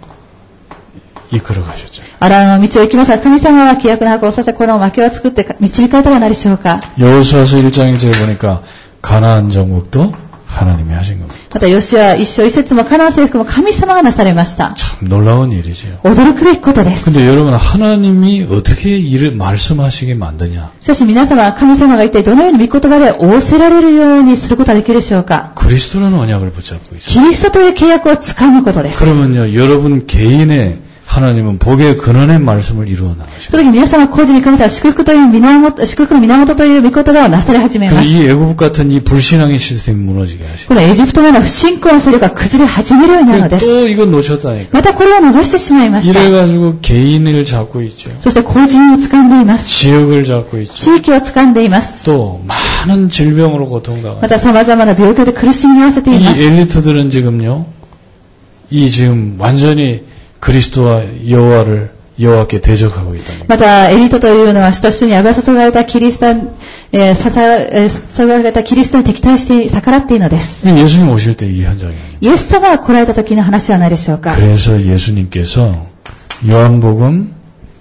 C: 이끌어 가셨죠.
B: アラの道を行きますが、神様は契約の箱を、そしてこの幕を作って導かれたらなりでしょうか。
C: 여호수아서 일 장에 제가 보니까 가나안 정복도 하나님이 하신 겁니다.
B: またヨシュア一章一節もカナン征服も神様がなされました。
C: 참 놀라운 일이지요.
B: 驚くべきことです。
C: 근데 여러분 하나님이 어떻게 일을 말씀하시게 만드냐?
B: しかし皆様は神様が一体どのように御言葉で仰せられるようにすることができるでしょうか。
C: 그리스도라는 언약을 붙잡고 있어요.
B: キリストという契約をつかむことです。
C: 그러면요 여러분 개인의 하나님은 복의 근원의 말씀을 이루어 나가십니다.
B: その時皆様個人に神様は祝福という源、祝福の源という御言葉をなされ始めます。
C: 이 애굽 같은 이 불신앙의 시스템이 무너지게 하십니다.
B: このエジプトのような不信仰の勢力が崩れ始めるようになるのです。
C: 또 이거 놓쳤다니까.
B: またこれを逃してしまいました。
C: 이래가지고 개인을 잡고 있죠.
B: そして個人を掴んでいます。
C: 지역을 잡고 있죠.
B: 地域を掴んでいます。
C: 또 많은 질병으로 고통당하죠.
B: また様々な病気で苦しみ合わせています。
C: 이 엘리트들은 지금요, 이 지금 완전히 그리스도와 여호와를 여호와께 대적하고 있다는
B: またエリートというのは主と主に油注がれたキリスト、えー、ささ、えー、注がれたキリストに敵対して逆らっているのです。
C: 예수님 오실 때 이 현장이에요.
B: イエス様が来られた時の話はないでしょうか。
C: 그래서 예수님께서 요한복음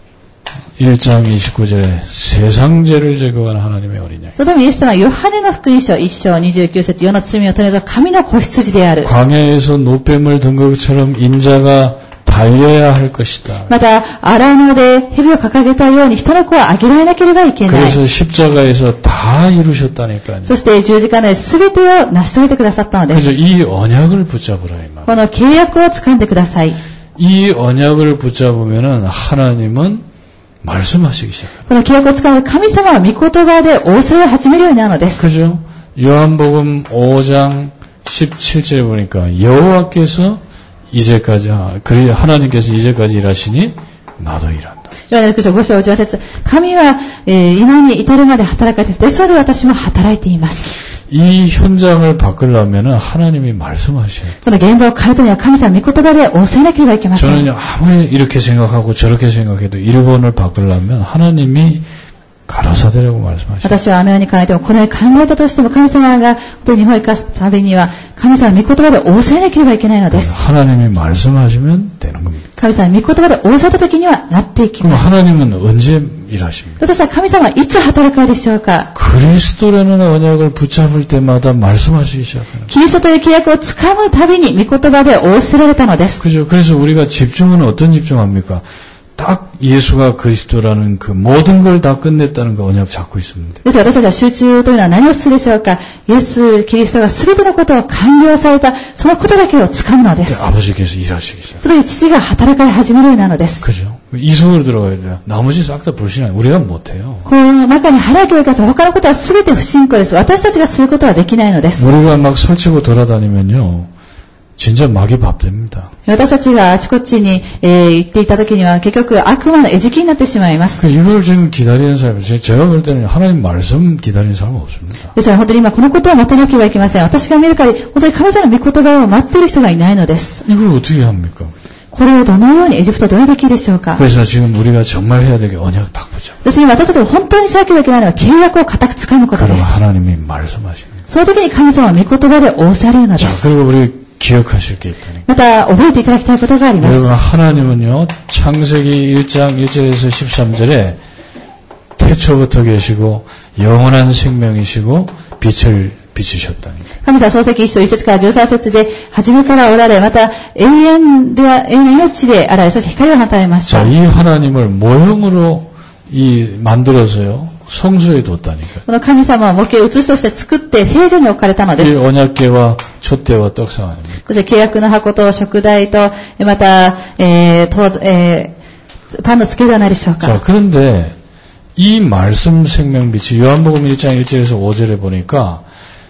C: 일 장 이십구 절에 세상죄를 제거하는 하나님의 어린 양.
B: そのためイエス様はヨハネの福音書いち章にじゅうきゅう節世の罪を取り除く神の子羊である。
C: 광야에서 노뱀을 든 것처럼 인자가 달려야 할 것이다.
B: また荒野で蛇を掲げたように人の子をあげられなければいけない。
C: 그래서 십자가에서 다 이루셨다니까요.
B: そして十字架で全てを成し遂げてくださったのです。
C: 그래서 이 언약을 붙잡으라 이 말.
B: この契約を掴んでください。
C: 이 언약을 붙잡으면은 하나님은 말씀하시기 시작합니다.
B: この契約を掴む神様は御言葉で仰せを始めるようになるのです。
C: 그죠? 요한복음 오 장 십칠 절에 보니까 여호와께서 이제까지 하나님께서 이제까지 일하시니 나도 일한다.
B: ヨハネの福音書ご章じゅう節、神は、えー、今に至るまで働かれています。ですので私も働いています。
C: 이 현장을 바꾸려면은 하나님이 말씀하셔야 돼요.
B: この現場を変えるには神様の御言葉で仰せなければいけません。
C: 저는 아무리 이렇게 생각하고 저렇게 생각해도 일본을 바꾸려면 하나님이 가라사대라고 말씀하시죠.
B: 私はあのように考えても、このように考えたとしても、神様が日本を生かすためには、神様の御言葉で仰せなければいけないのです。
C: 하나님이 말씀하시면 되는 겁니다.
B: 神様の御言葉で仰せた時にはなっていき
C: 그럼
B: ます。
C: 하나님은 언제 일하십니까?
B: 私は神様はいつ働かれるでしょうか。
C: 그리스도라는 언약을 붙잡을 때마다 말씀하시기 시작하는 거예요.
B: キリストという契約をつかむたびに御言葉で仰せられたのです。
C: 그죠? 그래서 우리가 집중은 어떤 집중합니까? 딱 딱 예수가 그리스도라는 그 모든 걸 다 끝냈다는 그 언약 잡고 있습니다.
B: ですから私たちは集中というのは何をするでしょうか。イエス・キリストが全てのことを完了された、そのことだけを掴むのです。
C: 아버지께서 일하시기 시작.
B: それで父が働かれ始めるようなのです。
C: 그죠? 이 속으로 들어가야 돼요. 나머지 싹 다 불신앙. 우리가 못해요.
B: この中に腹を教育は他のことは全て不信仰です。私たちがすることはできないのです。
C: 우리가 막 설치고 돌아다니면요. 진짜 마귀 밥 됩니다.
B: 私たちがあちこちに、えー、行っていた時には結局悪魔の餌食になってしまいます。
C: 이걸 지금 기다리는 사람, 제가 볼 때는 하나님 말씀 기다리는 사람은 없습니다.
B: ですから本当に今このことを待たなければいけません。私が見る限り本当に神様の御言葉を待っている人がいないのです。
C: 이걸 어떻게 합니까?
B: これをどのようにエジプトどうできるでしょうか。
C: 그래서 지금 우리가 정말 해야 될 게 언약 딱 보자.
B: ですから私たちが本当にしなければいけないのは契約を固く掴むことで
C: 그럼
B: す。
C: 하나님이 말씀하시는.
B: その時に神様は御言葉で仰せられるので
C: 자,
B: す。
C: 그리고 우리 기억하실 게 있다니.
B: また覚えていただきたいことがあります。
C: 여러분 하나님은요 창세기 일 장 일 절에서 십삼 절에 태초부터 계시고 영원한 생명이시고 빛을 비추셨다니.
B: 神様は創世記一章一節から十三節で初めからおられ、また永遠で永遠の命であられ、そして光を与えました。
C: 자, 이 하나님을 모형으로 이 만들어서요 성소에 뒀다니까.
B: この神様は模型を写しとして作って聖所に置かれたので
C: 이
B: す。
C: 언약궤와 촛대와 떡상 아닙니까?
B: そして契約の箱と食台と、また、えーとえー、パンの付けではないでしょう
C: 자,
B: か。
C: 그런데 이 말씀 생명빛이 요한복음 일 장 일 절에서 오 절에 보니까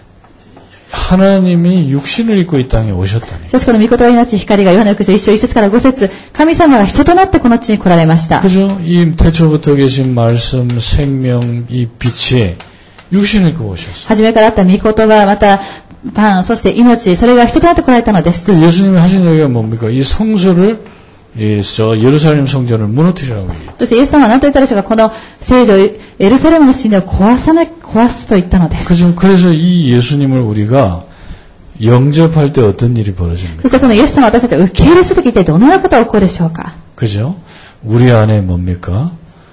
C: 하나님이 육신을 입고 이 땅에 오셨다니.
B: しかしこの御言葉に命光がヨハネの福音書一章一節から五節、神様が人となってこの地に来られました。
C: 그죠? 이 태초부터 계신 말씀, 생명, 이 빛이 육신을 입고 오셨어요.
B: 初めからあった御言葉、またパン、そして命、それが人となって来られたのです。
C: 그 예수님이 하신 얘기가 뭡니까? 이 성소를 이 저 예루살렘 성전을 무너뜨리라고 얘기해요.
B: そしてイエス様は何と言ったでしょうか。この聖女、エルサレムの神殿を壊さな、壊すと言ったのです。
C: 그죠? 그래서 이 예수님을 우리가 영접할 때 어떤 일이 벌어집니까?
B: そしてこのイエス様を私たちは受け入れするとき一体どのようなことが起こるでしょうか。
C: 그죠? 우리 안에 뭡니까?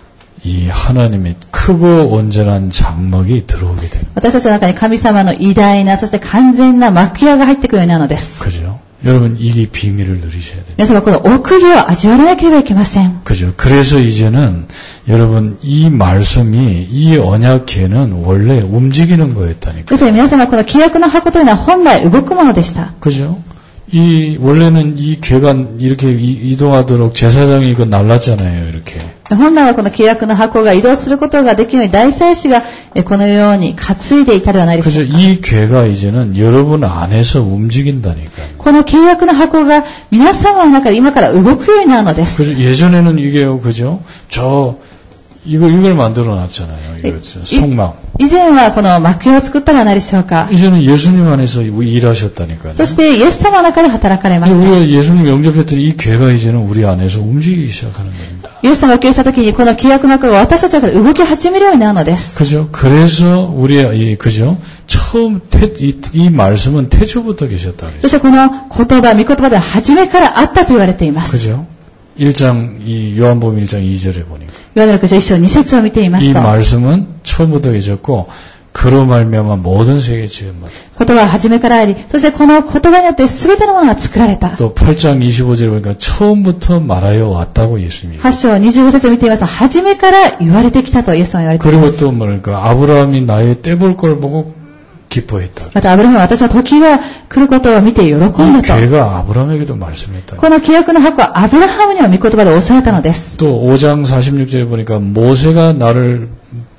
C: 이 하나님의 크고 온전한 장막이 들어오게 됩니다.
B: 私たちの中に神様の偉大な、そして完全な幕屋が入ってくるようになるのです。
C: 그죠? 여러분 이 비밀을 누리셔야 돼요.
B: 皆様この奥義を味わわなければいけません。
C: 그죠? 그래서 이제는 여러분 이 말씀이 이 언약궤는 원래 움직이는 거였다니까.
B: ですから皆様この契約の箱というのは本来動くものでした。
C: 그죠? 이 원래는 이 궤가 이렇게 이동하도록 제사장이 이거 날랐잖아요. 이렇게.
B: 本来はこの契約の箱が移動することができるように大祭司がこのように担いでいたではないでしょうか。
C: 그죠? 이 궤가 이제는 여러분 안에서 움직인다니까요.
B: この契約の箱が皆様の中で今から動くようになるのです。
C: 그죠? 예전에는 이게요, 그죠? 저 이걸 이걸 만들어 놨잖아요. 이거 성막.
B: 以前はこの幕屋を作ったではないでしょうか。
C: 이제는 예수님 안에서 일하셨다니까요.
B: そしてイエス様の中で働かれました。
C: 우리가 예수님 영접했더니 이 궤가 이제는 우리 안에서 움직이기 시작하는 겁니다.
B: イエス様を受け入れしたときにこの契約の箱が私たちの中で動き始めるようになるのです。
C: 그죠? 그래서 우리 이 그죠? 처음 태, 이, 이 말씀은 태초부터 계셨다.
B: そしてこの言葉、御言葉では初めからあったと言われています。
C: 그죠? 일 장 이 요한복음 일 장 이 절에 보니까
B: ヨハネの福音書一章二節を見ています
C: 이
B: と、
C: 말씀은 처음부터 계셨고 그로 말미암아 모든 세계 지음받았다.
B: 言葉は初めからあり、そしてこの言葉によって全てのものが作られた。
C: 또 팔 장 이십오 절에 보니까 처음부터 말하여 왔다고 예수님이.
B: 八章二十五節を見ていますと、初めから言われてきたとイエス様は言われていま
C: 그리고
B: す。
C: 또 뭐랄까 아브라함이 나의 떼볼 걸 보고 기뻐했다.
B: またアブラハムは私は時が来ることを見て喜んだ
C: 이
B: と。
C: 궤가 아브라함에게도 말씀했다.
B: この契約の箱はアブラハムには御言葉で押さえたのです。
C: 또 오 장 사십육 절에 보니까 모세가 나를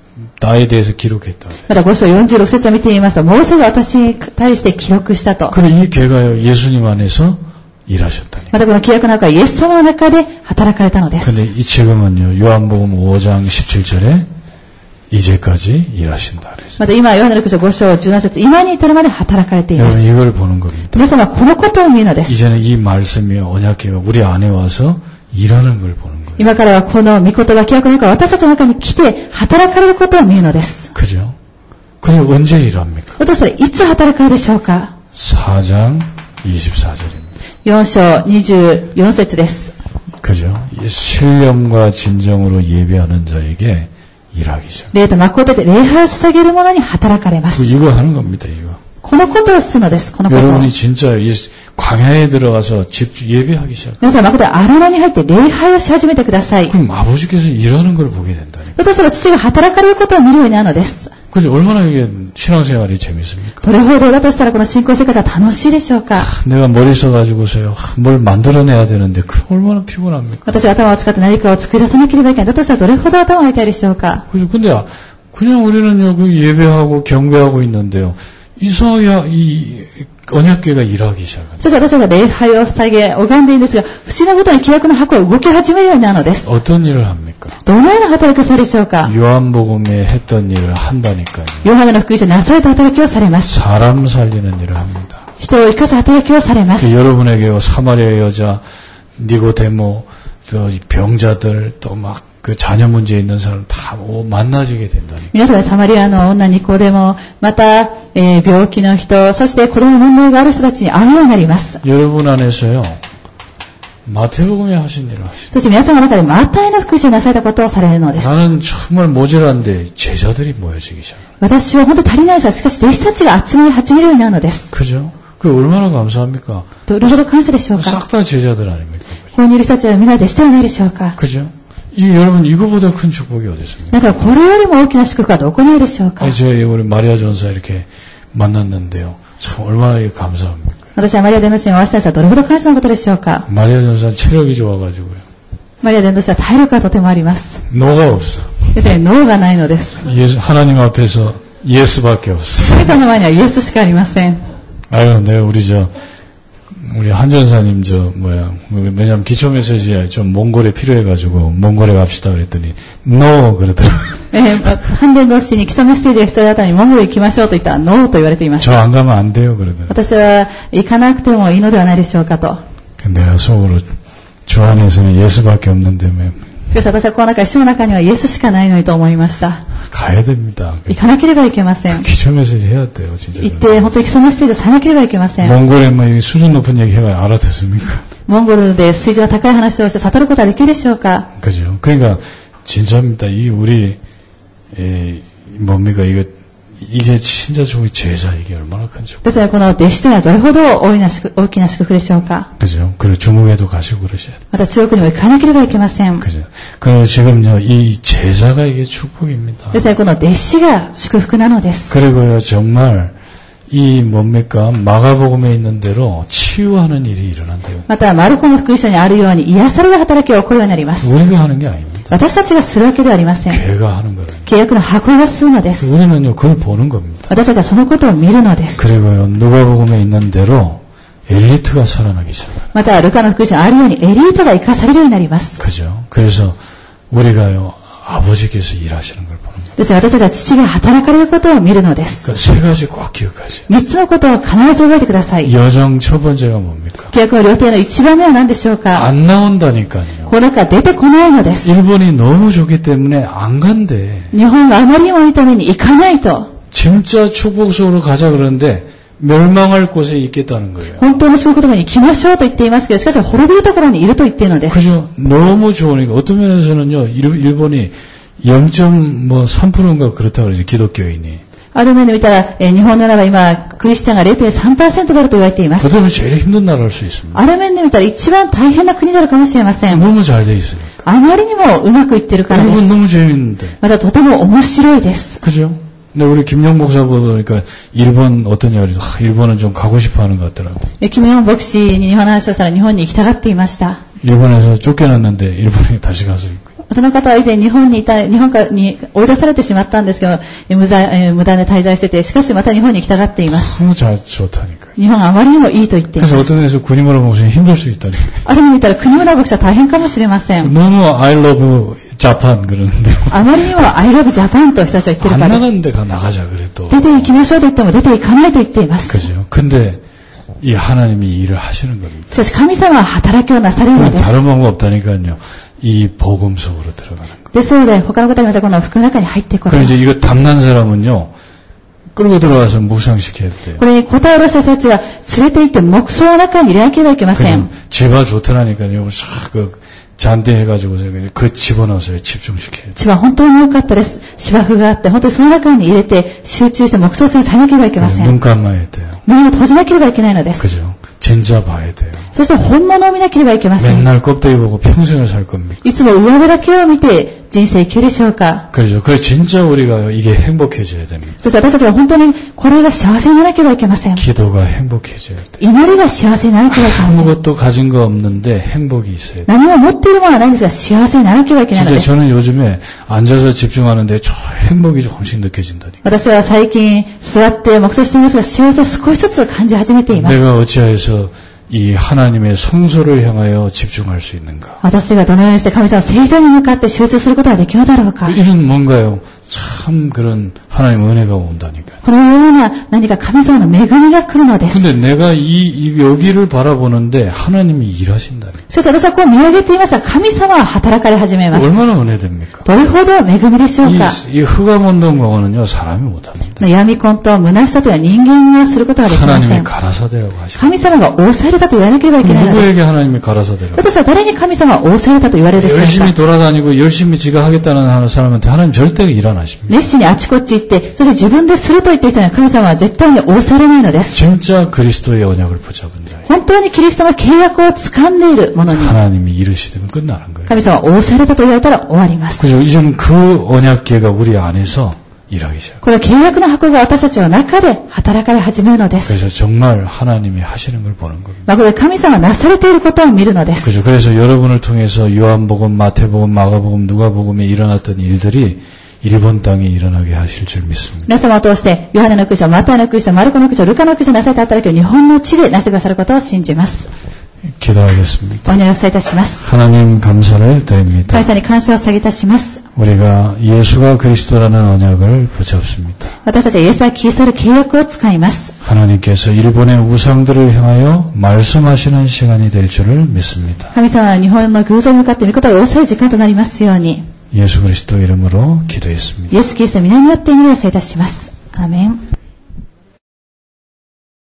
C: 나에 대해서 기록했다.
B: また五章四十六節を見てみますと、モーセが私に対して記録したと。
C: 그리고 이 궤가요 예수님 안에서 일하셨다니.
B: またこの契約の箱はイエス様の中で働かれたのです。
C: 근데 이 지금은요 요한복음 오 장 십칠 절에 이제까지 일하신다 그랬어요.
B: また今ヨハネの福音書五章十七節、今に至るまで働かれていま
C: 여러분
B: す。
C: 이걸 보는 겁니다.
B: 皆様はこのことを見るのです。
C: 이제는 이 말씀이 언약궤가 우리 안에 와서 일하는 걸 보는 거예요.
B: 今からはこの御言葉、契約の中が私たちの中に来て働かれることを見るのです。
C: 그죠? 그럼 언제 일합니까?
B: 私たちはいつ働かれるでしょうか。
C: 사 장 이십사 절입니다.
B: 四章二十四節です。
C: 그죠? 이 신령과 진정으로 예배하는 자에게 일하기 시작.
B: 霊と誠で礼拝を捧げる者に働かれます。
C: 이거 하는 겁니다, 이거.
B: このことをするのです。このことを。
C: 여러분이 진짜 이 광야에 들어가서 집 예배하기 시작.
B: 皆さん、まことアラノに入って礼拝をし始めてください。
C: 그럼 아버지께서 일하는 걸 보게 된다니까.
B: だとすれば父が働かれることを見るようになるのです。
C: 그죠? 얼마나 이게 신앙생활이 재밌습니까?
B: どれほどだとしたらこの信仰生活は楽しいでしょうか。
C: 내가 머리 써가지고서요, 뭘 만들어내야 되는데 그 얼마나 피곤합니까?
B: 私が頭を使って何かを作り出さなければいけない。だとしたらどれほど頭が痛いでしょうか。
C: 그죠? 근데 그냥 우리는 여기 예배하고 경배하고 있는데요. 이사야 이 언약궤가 일하기 시작합니다.
B: そして私たちは礼拝を捧げ、拝んでいるんですが、不思議なことに契約の箱が動き始めるようになるのです。
C: 어떤 일을 합니까?
B: どのような働きをされるでしょうか。
C: 요한복음에 했던 일을 한다니까요.
B: ヨハネの福音書になされた働きをされます。
C: 사람 살리는 일을 합니다.
B: 人を生かす働きをされます。
C: 여러분에게 사마리아 여자, 니고데모, 또 병자들, 또 막 그 자녀 문제 있는 사람 다 만나지게 된다니까.
B: 皆さん、サマリアの女ニコデモ、また、えー、病気の人、そして子供の問題がある人たちに会うようになります。
C: 여러분 안에서요. 마태복음에 하신 일을 하시죠.
B: そして皆さんの中でマタイの福音書になされたことをされるのです。
C: 나는 정말 모자란데 제자들이 모여지기 시작합니다.
B: 私は本当に足りないですが、しかし弟子たちが集まり始めるようになるのです。
C: 그죠? 그 얼마나 감사합니까?
B: どれほど感謝でしょうか。
C: 싹 다 제자들 아닙니까?
B: ここにいる人たちは皆弟子ではないでしょうか。
C: 그죠? 이 여러분 이거보다 큰 축복이 어디 있습니까?
B: 皆さん、これよりも大きな祝福はどこにあるでしょうか。
C: 아니, 저희 우리 마리아 전사 이렇게 만났는데요. 참 얼마나 이게 감사합니까?
B: 私はマリア伝道師にお会いした人はどれほど感謝のことでしょうか。
C: 마리아 전사 체력이 좋아가지고요.
B: マリア伝道師は体力がとてもあります。
C: 노가 없어.
B: ですね、脳がないのです。
C: 예수, 하나님 앞에서 예수밖에 없어.
B: 神様の前にはイエスしかありません。
C: 아유, 내가 우리 저 우리 한 전사님 저 뭐야 왜냐면 기초 메시지에 좀 몽골에 필요해가지고 몽골에 갑시다 그랬더니 NO 그러더라고요.
B: えー、反伝道師に基礎メッセージが必要だったのにモンゴル行きましょうと言ったらノーと言われていました。
C: 저 안 가면 안 돼요 그러더라고요.
B: 私は行かなくてもいいのではないでしょうかと。
C: 내가 속으로 주 안에서는 예수밖에 없는데 왜
B: しかし私はこの中、主の中にはイエスしかないのにと思いました。
C: 가야 됩니다.
B: 行かなければいけません。
C: 기초 메시지 해야 돼요 진짜.
B: 行って本当に基礎メッセージをさなければいけません。
C: 몽골에 뭐 수준 높은 얘기 해가 알아듣습니까?
B: モンゴルで水準が高い話をして悟ることはできるでしょうか。
C: 그죠? 그러니까 진짜입니다. 이 우리 에, 뭡니까 이거 이게 진짜 좋은 제자 이게 얼마나 큰 축복.
B: ですのでこの弟子というのはどれほど大きな祝大きな祝福でしょうか。
C: 그죠? 그리고 중국에도 가시고 그러셔야 돼요.
B: また中国にも行かなければいけません。
C: 그죠? 그리고 지금요 이 제자가 이게 축복입니다.
B: ですのでこの弟子が祝福なのです。
C: 그리고요 정말 이 뭡니까 마가복음에 있는 대로 치유하는 일이 일어난대요.
B: またマルコの福音書にあるように癒される働きが起こるようになります。
C: 우리가 하는 게 아닙니다.
B: 私たちがするわけではありません。
C: 걔가 하는 거예요.
B: 契約の箱がするのです。
C: 우리는요 그걸 보는 겁니다.
B: 私たちはそのことを見るのです。
C: 그리고요 누가복음에 있는 대로 엘리트가 살아나기 시작해요.
B: またルカの福音書にあるようにエリートが生かされるようになります。
C: 그죠? 그래서 우리가요 아버지께서 일하시는 걸 보는 거예요.
B: ですから私たちは父が働かれることを見るのです。
C: 그러니까 세 가지 꼭 기억하세요.
B: 三つのことを必ず覚えてください。
C: 여정 첫 번째가 뭡니까?
B: 契約の料亭の一番目は何でしょうか。
C: 안 나온다니까요.
B: この中出てこないのです。
C: 일본이 너무 좋기 때문에 안 간대.
B: 日本があまりにもいいために行かないと。
C: 진짜 축복 속으로 가자 그러는데 멸망할 곳에 있겠다는 거예요.
B: 本当の祝福のところに行きましょうと言っていますけど、しかし滅びるところにいると言っているのです。
C: 그죠? 너무 좋으니까 어떤 면에서는요 일본이 영 점 삼 퍼센트인가 그렇다 그러죠 기독교인이.
B: ある面で見たら、えー、日本のならば今クリスチャンが ゼロ点三パーセント であると言われています。
C: 그다음에 제일 힘든 나라일 수 있습니다.
B: ある面で見たら一番大変な国であるかもしれません。
C: 너무 잘 돼 있으니까.
B: あまりにもうまくいってるからで
C: 일본
B: す。
C: 너무 재밌는데.
B: またとても面白いです。
C: 그죠? 근데 우리 김영 목사 보니까 일본 어떠냐 그래서 아, 일본은 좀 가고 싶어 하는 것 같더라고.
B: キムヨン牧師に日本の話をしたら日本に行きたがっていました。
C: 일본에서 쫓겨났는데 일본에 다시 가서 있고.
B: その方は以前日本にいた、日本に追い出されてしまったんですけど、無駄、えー、無駄で滞在してて、しかしまた日本に行きたがっています。
C: 너무 잘 좋다니까.
B: 日本があまりにもいいと言っていま
C: 그래서
B: す。
C: 어떤 데서 군인으로 보시면 힘들 수 있다니까.
B: ある意味見たら国村牧師は大変かもしれません。
C: 너무 I love Japan 그러는데
B: あまりにも I love Japan と人たちは言ってる
C: 안
B: からです。
C: 나가는 데가 나가자 그래도.
B: 出て行きましょうと言っても出て行かないと言っています。
C: 그죠? 근데 이 하나님이 일을 하시는 겁니다.
B: しかし神様は働きをなされるのです。
C: 다른 방법 없다니까요. 이 복음 속으로 들어가는 거.
B: ですので他の方にはこの服の中に入っていくこと。
C: 그럼 이제 이거 담난 사람은요. 끌고 들어가서 묵상시켜야 돼요.
B: これに答えをした人たちは連れて行って黙想の中に入れなければいけません。
C: 집가 좋더라니까요. 싹 그 잔디해가지고 그 집어넣어서 집중시켜야 돼요.
B: 地は本当に良かったです。芝生があって、本当にその中に入れて集中して黙想するさえなければいけません。
C: 눈 감아야 돼요.
B: 目を閉じなければいけないのです。
C: 그죠? 진짜 봐야 돼요.
B: そして本物を見なければいけません。
C: 맨날 껍데기 보고 평생을 살 겁니까?
B: いつも上辺だけを見て人生生きるでしょうか。
C: 그죠? 그래 진짜 우리가 이게 행복해져야 됩니다.
B: そして私たちは本当にこれが幸せにならなければいけません。
C: 기도가 행복해져야 돼요.
B: 祈りが幸せにならなければいけません。
C: 아무것도 가진 거 없는데 행복이 있어야 돼요.
B: 何も持っているものはないんですが幸せにならなければいけないの
C: 진짜
B: です。
C: 저는 요즘에 앉아서 집중하는데 저 행복이 조금씩 느껴진다니까.
B: 私は最近座って黙想していますが幸せを少しずつ感じ始めています。
C: 내가 어찌하여서 이 하나님의 성소를 향하여 집중할 수 있는가?
B: 私がどのようにして神様の聖所に向かって集中することができるのだろうか。
C: 이런 뭔가요? 참 그런 하나님 은혜가 온다니까요.
B: このような何か神様の恵みが来るのです。
C: 근데 내가 이, 이 여기를 바라보는데 하나님이 일하신다니까.
B: そして私はこう見上げていますが神様は働かれ始めます。
C: 얼마나 은혜됩니까?
B: どれほど恵みでしょうか。
C: 이, 이 흑암운동공원은요 사람이 못합니다.
B: 闇婚と虚しさというのは人間がすることができませ
C: 하나님이
B: ん。
C: 가라사대라고 하시고.
B: 神様が仰されたと言わなければいけないのです。
C: 누구에게 하나님이 가라사대라고?
B: 私は誰に神様が仰されたと言われるでしょう
C: 열심히
B: か。
C: 돌아다니고 열심히 지가 하겠다는 하는 사람한테 하나님 절대 일 안 하십니다.
B: 熱心にあちこち行って、そして自分ですると言っている人には神様は絶対に仰されないのです。
C: 진짜 그리스도의 언약을 붙잡은 자.
B: 本当にキリストの契約を掴んでいる者に
C: 하나님이 이르시면 끝나는 거예요.
B: 神様は仰されたと言われたら終わります。
C: 그죠? 이제는 그 언약궤가 우리 안에서 일하기 시작.
B: この契約の箱が私たちの中で働かれ始めるのです。
C: 그래서 정말 하나님이 하시는 걸 보는 겁니다.
B: まあ、これ神様がなされていることを見るのです。
C: 그죠? 그래서 여러분을 통해서 요한복음, 마태복음, 마가복음, 누가복음에 일어났던 일들이 일본 땅에 일어나게 하실 줄 믿습니다.
B: 皆様を通して、ヨハネの福音書、マタイの福音書、マルコの福音書、ルカの福音書なされた働きを日本の地でなしてくださることを信じます。
C: 기도하겠습니다.
B: お祈りをさいたします。
C: 하나님 감사를 드립니다.
B: 神様に感謝を下げいたします。
C: 우리가 예수가 그리스도라는 언약을 붙잡습니다.
B: 私たちはイエスはキリストの契約を使います。
C: 하나님께서 일본의 우상들을 향하여 말씀하시는 시간이 될 줄을 믿습니다.
B: 神様は日本の偶像に向かって御言葉を仰せる時間となりますように。
C: 예수 그리스도 이름으로 기도했습니다.
B: イエスキリストの皆によって祈りをさいたします。アーメン。